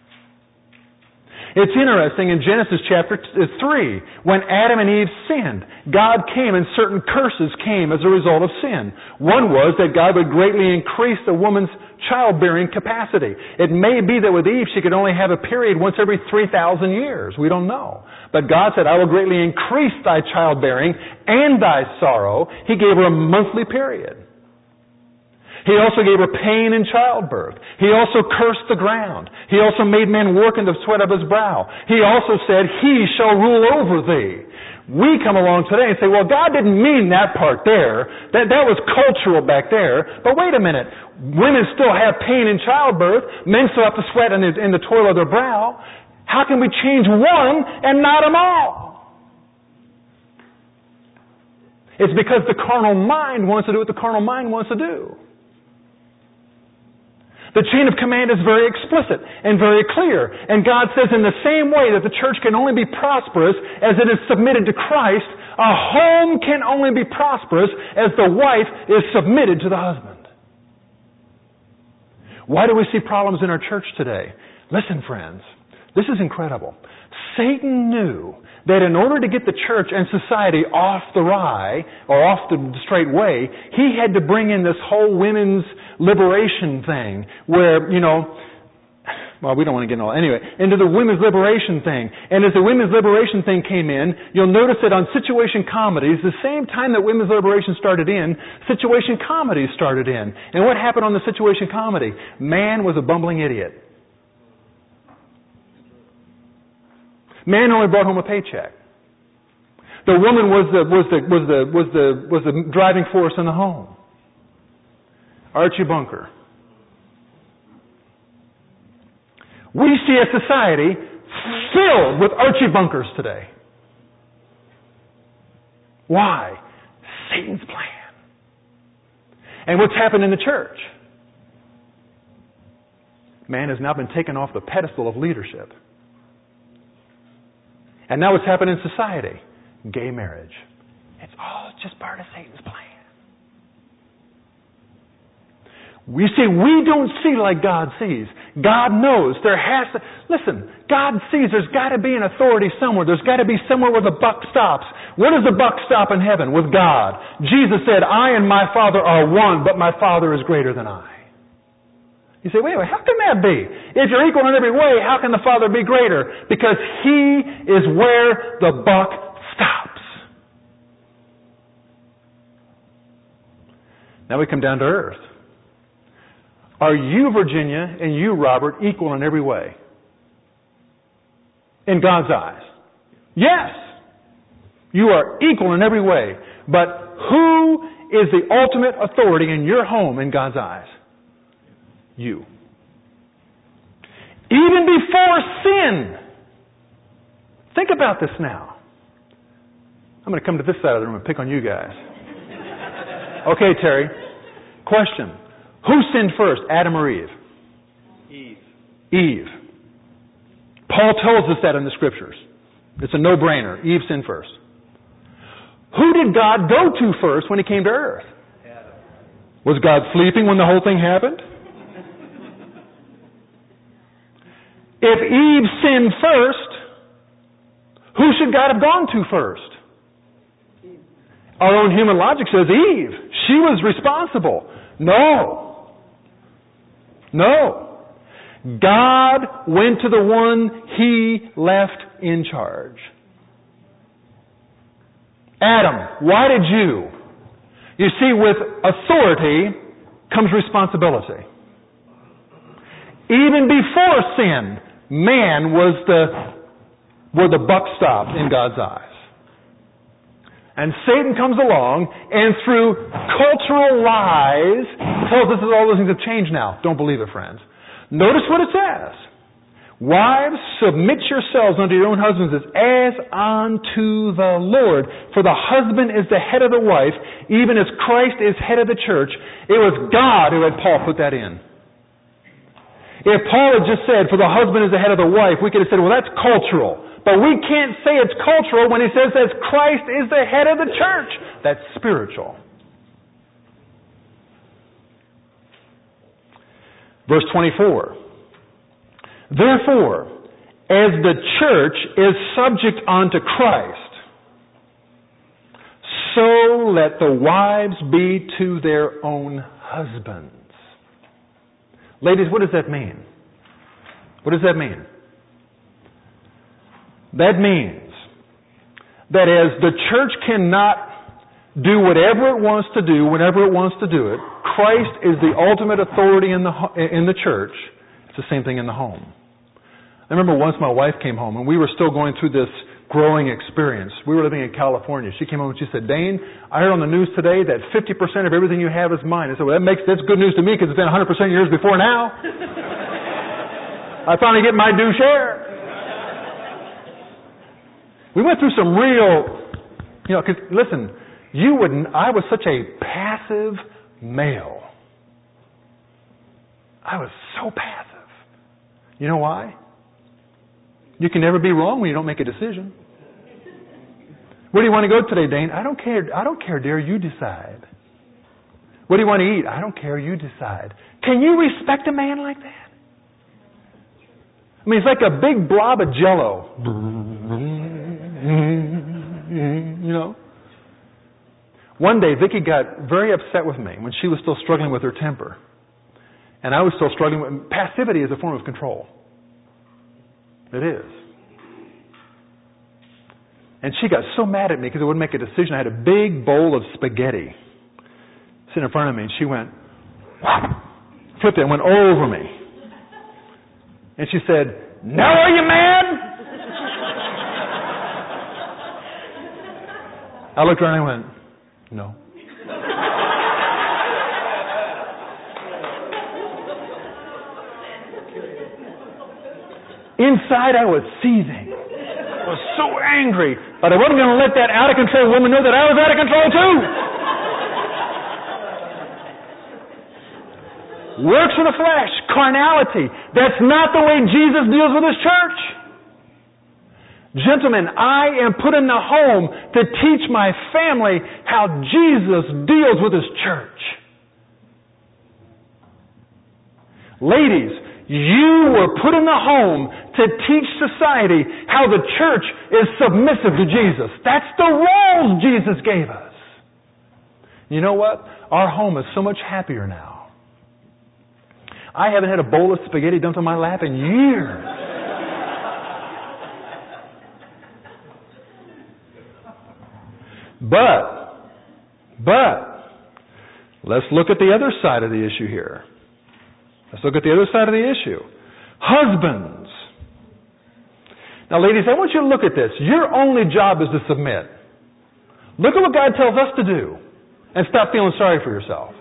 It's interesting, in Genesis chapter 3, when Adam and Eve sinned, God came and certain curses came as a result of sin. One was that God would greatly increase the woman's childbearing capacity. It may be that with Eve she could only have a period once every 3,000 years. We don't know. But God said, I will greatly increase thy childbearing and thy sorrow. He gave her a monthly period. He also gave her pain in childbirth. He also cursed the ground. He also made man work in the sweat of his brow. He also said, He shall rule over thee. We come along today and say, well, God didn't mean that part there. That was cultural back there. But wait a minute. Women still have pain in childbirth. Men still have to sweat in the toil of their brow. How can we change one and not them all? It's because the carnal mind wants to do what the carnal mind wants to do. The chain of command is very explicit and very clear. And God says in the same way that the church can only be prosperous as it is submitted to Christ, a home can only be prosperous as the wife is submitted to the husband. Why do we see problems in our church today? Listen, friends, this is incredible. Satan knew that in order to get the church and society off the rye, or off the straight way, he had to bring in this whole women's liberation thing where, well, we don't want to get into the women's liberation thing. And as the women's liberation thing came in, you'll notice that on situation comedies, the same time that women's liberation started in, situation comedies started in. And what happened on the situation comedy? Man was a bumbling idiot. Man only brought home a paycheck. The woman was the driving force in the home. Archie Bunker. We see a society filled with Archie Bunkers today. Why? Satan's plan. And what's happened in the church? Man has now been taken off the pedestal of leadership. And now what's happened in society? Gay marriage. It's all just part of Satan's plan. We don't see like God sees. God knows there has to... Listen, God sees there's got to be an authority somewhere. There's got to be somewhere where the buck stops. Where does the buck stop in heaven? With God. Jesus said, I and my Father are one, but my Father is greater than I. You say, wait, how can that be? If you're equal in every way, how can the Father be greater? Because He is where the buck stops. Now we come down to earth. Are you, Virginia, and you, Robert, equal in every way? In God's eyes? Yes. You are equal in every way. But who is the ultimate authority in your home in God's eyes? You. Even before sin. Think about this now. I'm going to come to this side of the room and pick on you guys. Okay, Terry. Question. Who sinned first, Adam or Eve? Eve. Paul tells us that in the Scriptures. It's a no-brainer. Eve sinned first. Who did God go to first when He came to earth? Adam. Was God sleeping when the whole thing happened? If Eve sinned first, who should God have gone to first? Our own human logic says Eve. She was responsible. No. God went to the one He left in charge. Adam, why did you? You see, with authority comes responsibility. Even before sin, man was where the buck stopped in God's eyes. And Satan comes along and through cultural lies tells us that all those things have changed now. Don't believe it, friends. Notice what it says. Wives, submit yourselves unto your own husbands as unto the Lord. For the husband is the head of the wife, even as Christ is head of the church. It was God who had Paul put that in. If Paul had just said, for the husband is the head of the wife, we could have said, well, that's cultural. But we can't say it's cultural when he says that Christ is the head of the church. That's spiritual. Verse 24. Therefore, as the church is subject unto Christ, so let the wives be to their own husbands. Ladies, what does that mean? What does that mean? That means that as the church cannot do whatever it wants to do whenever it wants to do it, Christ is the ultimate authority in the church. It's the same thing in the home. I remember once my wife came home and we were still going through this growing experience. We were living in California. She came home and she said, Dane, I heard on the news today that 50% of everything you have is mine. I said, well, that's good news to me because it's been 100% yours before now. I finally get my due share. We went through some real, because listen, I was such a passive male. I was so passive. You know why? You can never be wrong when you don't make a decision. Where do you want to go today, Dane? I don't care, dear. You decide. What do you want to eat? I don't care. You decide. Can you respect a man like that? I mean, it's like a big blob of Jell-O. You know? One day, Vicki got very upset with me when she was still struggling with her temper. And I was still struggling with... Passivity is a form of control. It is. And she got so mad at me because I wouldn't make a decision. I had a big bowl of spaghetti sitting in front of me, and she went, flipped it and went all over me. And she said, "Now are you mad?" I looked around and I went, "No." Inside I was seething. I was so angry, but I wasn't going to let that out of control woman know that I was out of control too. Works of the flesh, carnality. That's not the way Jesus deals with His church. Gentlemen, I am put in the home to teach my family how Jesus deals with His church. Ladies, you were put in the home to teach society how the church is submissive to Jesus. That's the roles Jesus gave us. You know what? Our home is so much happier now. I haven't had a bowl of spaghetti dumped on my lap in years. But, let's look at the other side of the issue here. Let's look at the other side of the issue. Husbands. Now, ladies, I want you to look at this. Your only job is to submit. Look at what God tells us to do and stop feeling sorry for yourself.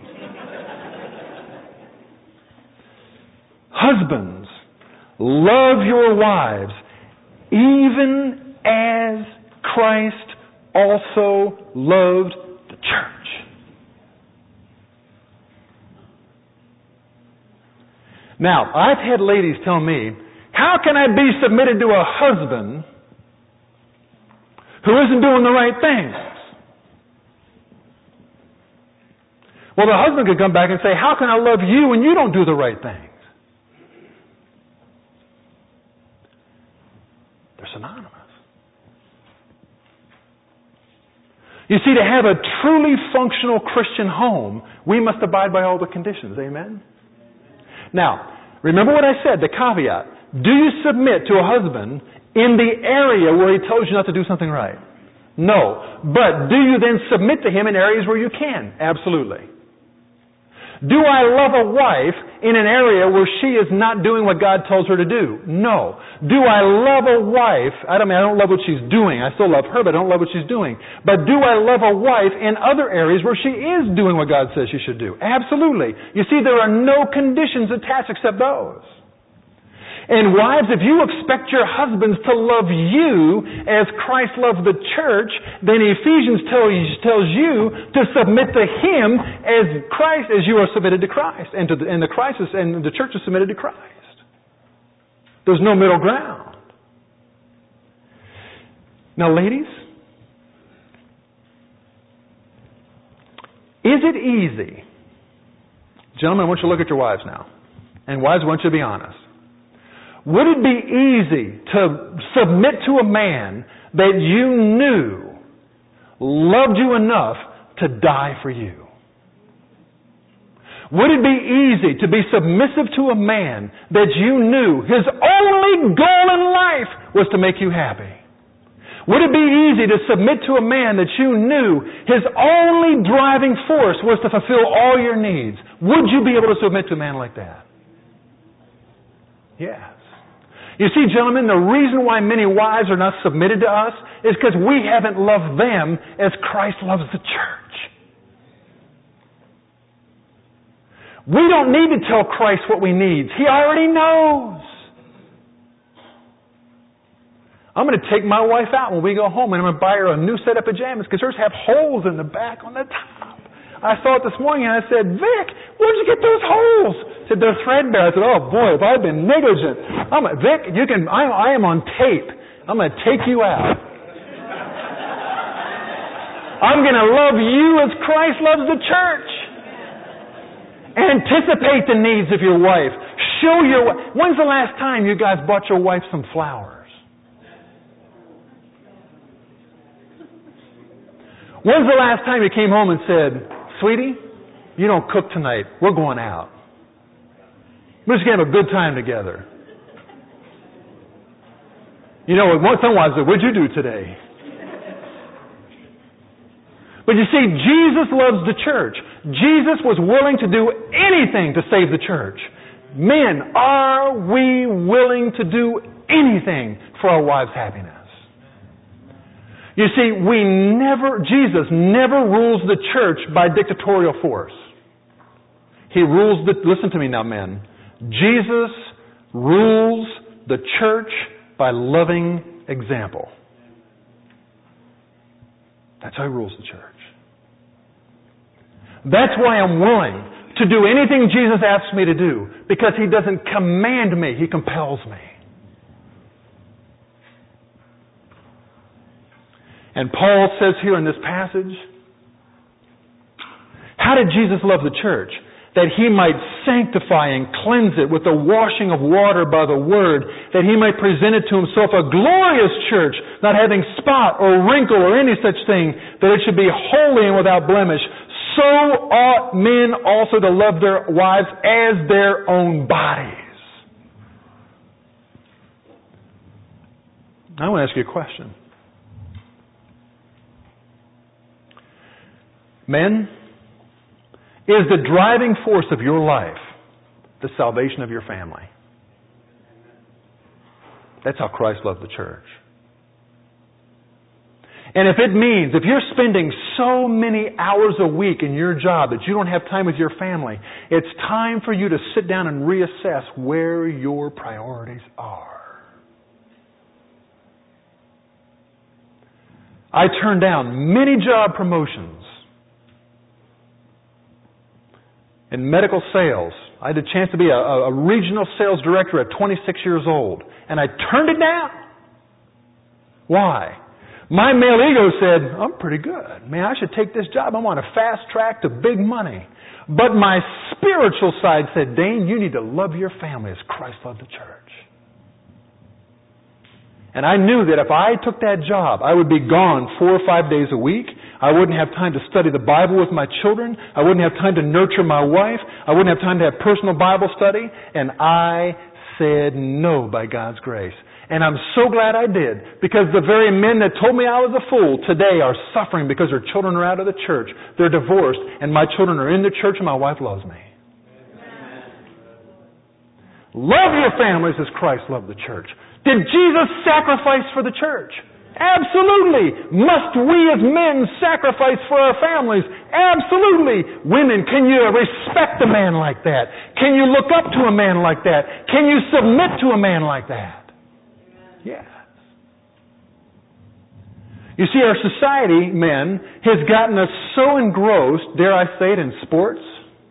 Husbands, love your wives, even as Christ also loved the church. Now, I've had ladies tell me, how can I be submitted to a husband who isn't doing the right things? Well, the husband could come back and say, how can I love you when you don't do the right things? They're synonymous. You see, to have a truly functional Christian home, we must abide by all the conditions. Amen? Now, remember what I said, the caveat. Do you submit to a husband in the area where he tells you not to do something right? No. But do you then submit to him in areas where you can? Absolutely. Do I love a wife in an area where she is not doing what God tells her to do? No. Do I love a wife? I don't love what she's doing. I still love her, but I don't love what she's doing. But do I love a wife in other areas where she is doing what God says she should do? Absolutely. You see, there are no conditions attached except those. And wives, if you expect your husbands to love you as Christ loved the church, then Ephesians tells you to submit to Him as you are submitted to Christ, and the church is submitted to Christ. There's no middle ground. Now, ladies, is it easy? Gentlemen, I want you to look at your wives now. And wives, I want you to be honest. Would it be easy to submit to a man that you knew loved you enough to die for you? Would it be easy to be submissive to a man that you knew his only goal in life was to make you happy? Would it be easy to submit to a man that you knew his only driving force was to fulfill all your needs? Would you be able to submit to a man like that? Yes. You see, gentlemen, the reason why many wives are not submitted to us is because we haven't loved them as Christ loves the church. We don't need to tell Christ what we need. He already knows. I'm going to take my wife out when we go home and I'm going to buy her a new set of pajamas because hers have holes in the back on the top. I saw it this morning and I said, Vic, where'd you get those holes? He said, they're threadbare. I said, oh boy, if I've been negligent. Vic, I am on tape. I'm going to take you out. I'm going to love you as Christ loves the church. Anticipate the needs of your wife. Show your wife. When's the last time you guys bought your wife some flowers? When's the last time you came home and said, "Sweetie, you don't cook tonight. We're going out. We're just going to have a good time together." You know what some wives say, "What'd you do today?" But you see, Jesus loves the church. Jesus was willing to do anything to save the church. Men, are we willing to do anything for our wives' happiness? You see, Jesus never rules the church by dictatorial force. He rules listen to me now, men. Jesus rules the church by loving example. That's how He rules the church. That's why I'm willing to do anything Jesus asks me to do, because He doesn't command me, He compels me. And Paul says here in this passage, how did Jesus love the church? That He might sanctify and cleanse it with the washing of water by the Word, that He might present it to Himself a glorious church, not having spot or wrinkle or any such thing, that it should be holy and without blemish. So ought men also to love their wives as their own bodies. I want to ask you a question. Men, is the driving force of your life the salvation of your family? That's how Christ loved the church. And if you're spending so many hours a week in your job that you don't have time with your family, it's time for you to sit down and reassess where your priorities are. I turned down many job promotions in medical sales. I had a chance to be a regional sales director at 26 years old, and I turned it down. Why? My male ego said, "I'm pretty good. Man, I should take this job. I'm on a fast track to big money." But my spiritual side said, "Dane, you need to love your family as Christ loved the church." And I knew that if I took that job, I would be gone 4 or 5 days a week. I wouldn't have time to study the Bible with my children. I wouldn't have time to nurture my wife. I wouldn't have time to have personal Bible study. And I said no by God's grace. And I'm so glad I did, because the very men that told me I was a fool today are suffering because their children are out of the church. They're divorced, and my children are in the church, and my wife loves me. Amen. Love your families as Christ loved the church. Did Jesus sacrifice for the church? Absolutely. Must we as men sacrifice for our families? Absolutely. Women, can you respect a man like that? Can you look up to a man like that? Can you submit to a man like that? Yes. You see, our society, men, has gotten us so engrossed, dare I say it, in sports.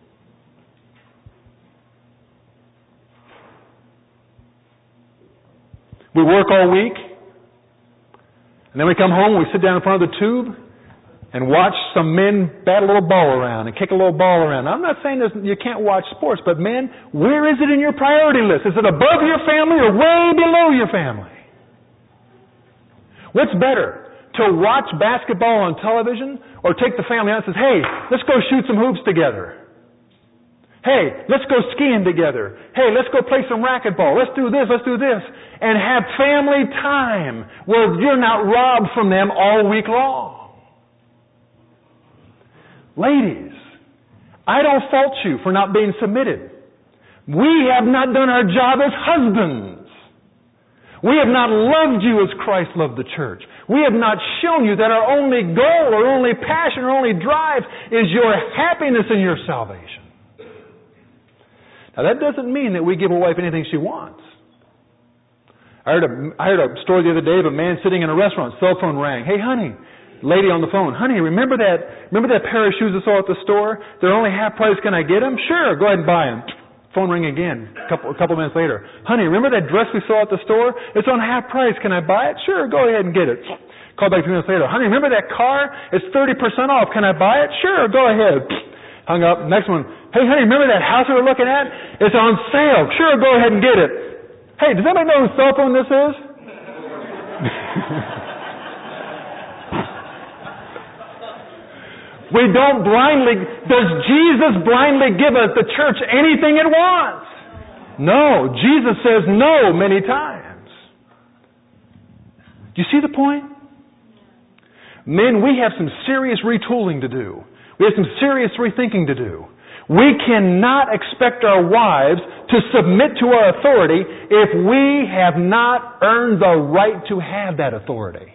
We work all week, and then we come home, we sit down in front of the tube and watch some men bat a little ball around and kick a little ball around. Now, I'm not saying you can't watch sports, but men, where is it in your priority list? Is it above your family or way below your family? What's better, to watch basketball on television or take the family out and say, "Hey, let's go shoot some hoops together. Hey, let's go skiing together. Hey, let's go play some racquetball. Let's do this, and have family time where you're not robbed from them all week long." Ladies, I don't fault you for not being submitted. We have not done our job as husbands. We have not loved you as Christ loved the church. We have not shown you that our only goal or only passion or only drive is your happiness and your salvation. Now, that doesn't mean that we give a wife anything she wants. I heard a story the other day of a man sitting in a restaurant. Cell phone rang. "Hey, honey." Lady on the phone. "Honey, remember that pair of shoes I saw at the store? They're only half price. Can I get them?" "Sure, go ahead and buy them." Phone ring again. A couple minutes later. "Honey, remember that dress we saw at the store? It's on half price. Can I buy it?" "Sure, go ahead and get it." Call back 2 minutes later. "Honey, remember that car? It's 30% off. Can I buy it?" "Sure, go ahead." Hung up. Next one. Hey, honey, remember that house we were looking at? It's on sale. Sure, go ahead and get it. Hey, does anybody know whose cell phone this is? Does Jesus blindly give us, the church, anything it wants? No. Jesus says no many times. Do you see the point? Men, we have some serious retooling to do. We have some serious rethinking to do. We cannot expect our wives to submit to our authority if we have not earned the right to have that authority.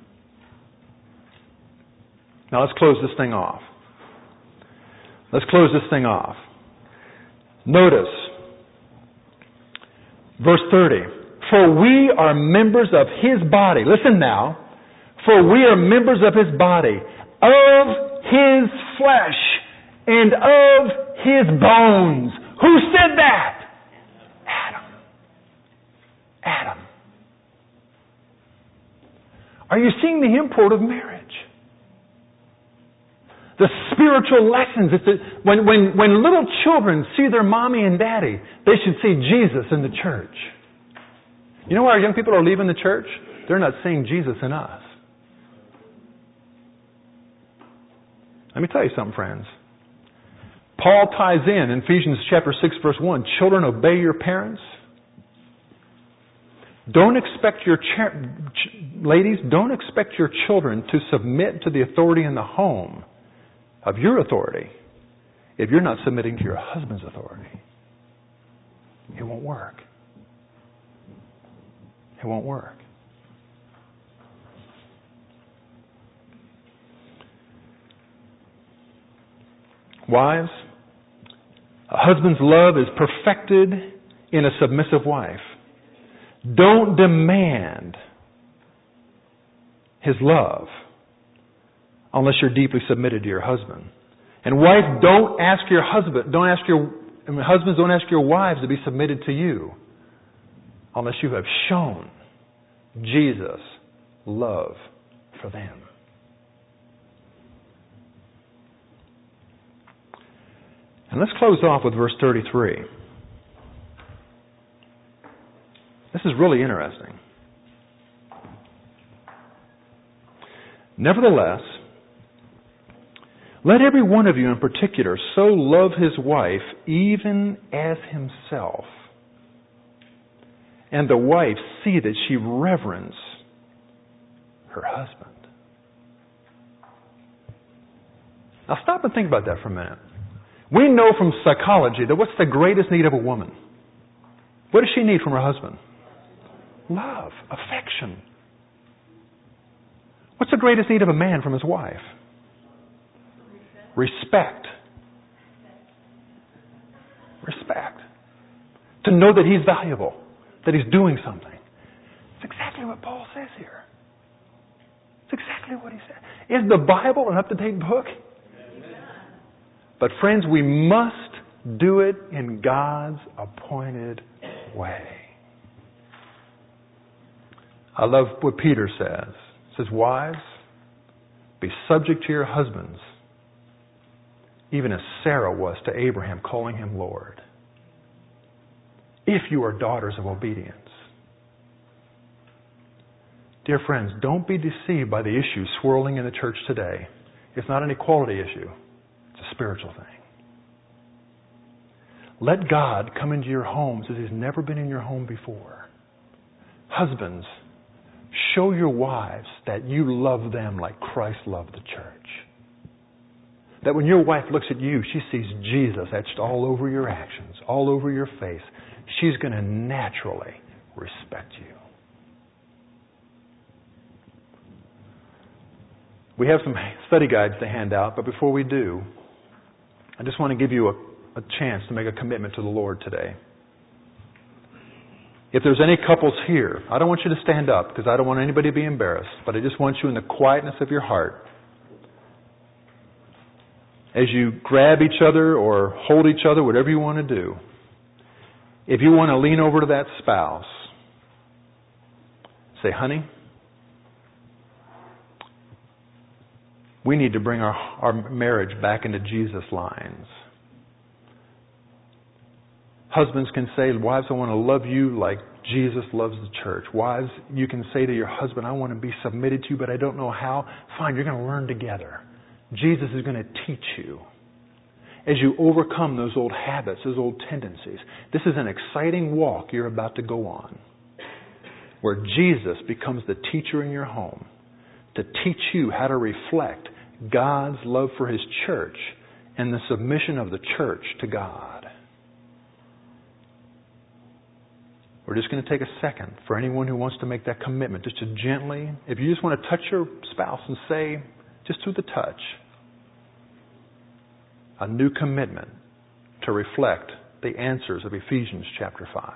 Now let's close this thing off. Notice, verse 30. For we are members of His body. Listen now. For we are members of His body, of His flesh, and of His bones. Who said that? Adam. Are you seeing the import of marriage? The spiritual lessons. When little children see their mommy and daddy, they should see Jesus in the church. You know why our young people are leaving the church? They're not seeing Jesus in us. Let me tell you something, friends. Paul ties in Ephesians chapter 6, verse 1, children, obey your parents. Ladies, don't expect your children to submit to the authority in the home of your authority if you're not submitting to your husband's authority. It won't work. It won't work. Wives, a husband's love is perfected in a submissive wife. Don't demand his love unless you're deeply submitted to your husband. And wife, husbands, don't ask your wives to be submitted to you unless you have shown Jesus' love for them. And let's close off with verse 33. This is really interesting. Nevertheless, let every one of you in particular so love his wife even as himself, and the wife see that she reverence her husband. Now stop and think about that for a minute. We know from psychology that what's the greatest need of a woman? What does she need from her husband? Love, affection. What's the greatest need of a man from his wife? Respect. Respect. To know that he's valuable, that he's doing something. It's exactly what Paul says here. It's exactly what he said. Is the Bible an up-to-date book? But friends, we must do it in God's appointed way. I love what Peter says. He says, wives, be subject to your husbands, even as Sarah was to Abraham, calling him Lord. If you are daughters of obedience. Dear friends, don't be deceived by the issues swirling in the church today. It's not an equality issue. It's a spiritual thing. Let God come into your homes as He's never been in your home before. Husbands, show your wives that you love them like Christ loved the church. That when your wife looks at you, she sees Jesus etched all over your actions, all over your face. She's going to naturally respect you. We have some study guides to hand out, but before we do, I just want to give you a chance to make a commitment to the Lord today. If there's any couples here, I don't want you to stand up because I don't want anybody to be embarrassed, but I just want you in the quietness of your heart, as you grab each other or hold each other, whatever you want to do, if you want to lean over to that spouse, say, honey, we need to bring our marriage back into Jesus lines. Husbands can say, wives, I want to love you like Jesus loves the church. Wives, you can say to your husband, I want to be submitted to you, but I don't know how. Fine, you're going to learn together. Jesus is going to teach you. As you overcome those old habits, those old tendencies, this is an exciting walk you're about to go on, where Jesus becomes the teacher in your home to teach you how to reflect God's love for His church and the submission of the church to God. We're just going to take a second for anyone who wants to make that commitment, just to gently, if you just want to touch your spouse and say, just through the touch, a new commitment to reflect the answers of Ephesians chapter 5.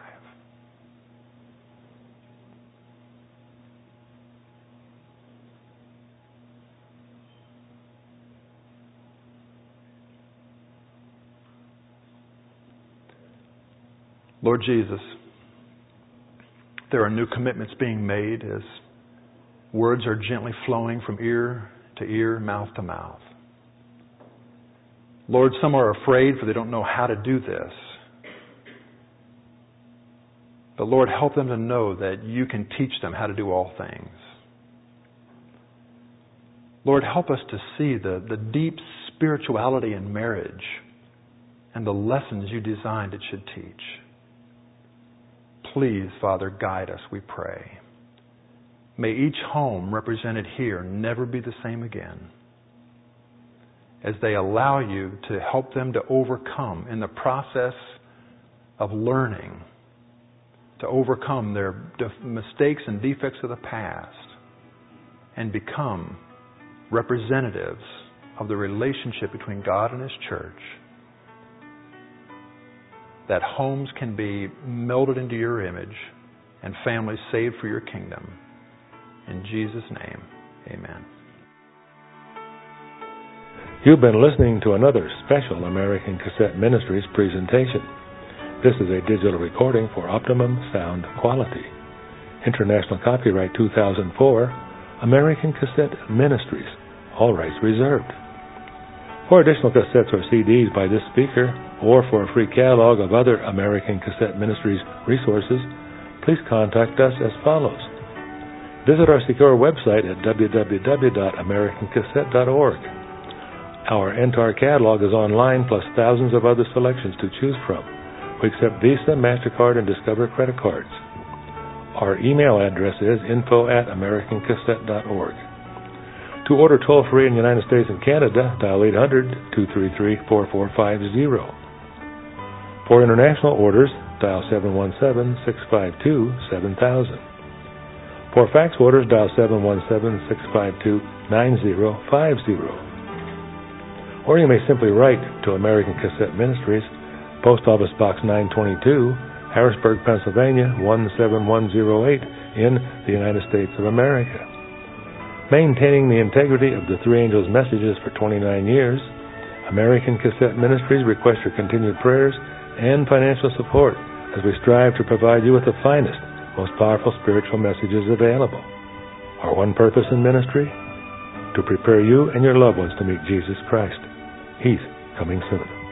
Lord Jesus, there are new commitments being made as words are gently flowing from ear to ear, mouth to mouth. Lord, some are afraid for they don't know how to do this. But Lord, help them to know that you can teach them how to do all things. Lord, help us to see the deep spirituality in marriage and the lessons you designed it should teach. Please, Father, guide us, we pray. May each home represented here never be the same again, as they allow you to help them to overcome in the process of learning, to overcome their mistakes and defects of the past and become representatives of the relationship between God and His church, that homes can be melded into your image and families saved for your kingdom. In Jesus' name, amen. You've been listening to another special American Cassette Ministries presentation. This is a digital recording for optimum sound quality. International copyright 2004, American Cassette Ministries, all rights reserved. For additional cassettes or CDs by this speaker, or for a free catalog of other American Cassette Ministries resources, please contact us as follows. Visit our secure website at www.americancassette.org. Our entire catalog is online, plus thousands of other selections to choose from. We accept Visa, MasterCard, and Discover credit cards. Our email address is info@americancassette.org. To order toll-free in the United States and Canada, dial 800-233-4450. For international orders, dial 717-652-7000. For fax orders, dial 717-652-9050. Or you may simply write to American Cassette Ministries, Post Office Box 922, Harrisburg, Pennsylvania 17108 in the United States of America. Maintaining the integrity of the Three Angels' messages for 29 years, American Cassette Ministries requests your continued prayers and financial support as we strive to provide you with the finest, most powerful spiritual messages available. Our one purpose in ministry? To prepare you and your loved ones to meet Jesus Christ. He's coming soon.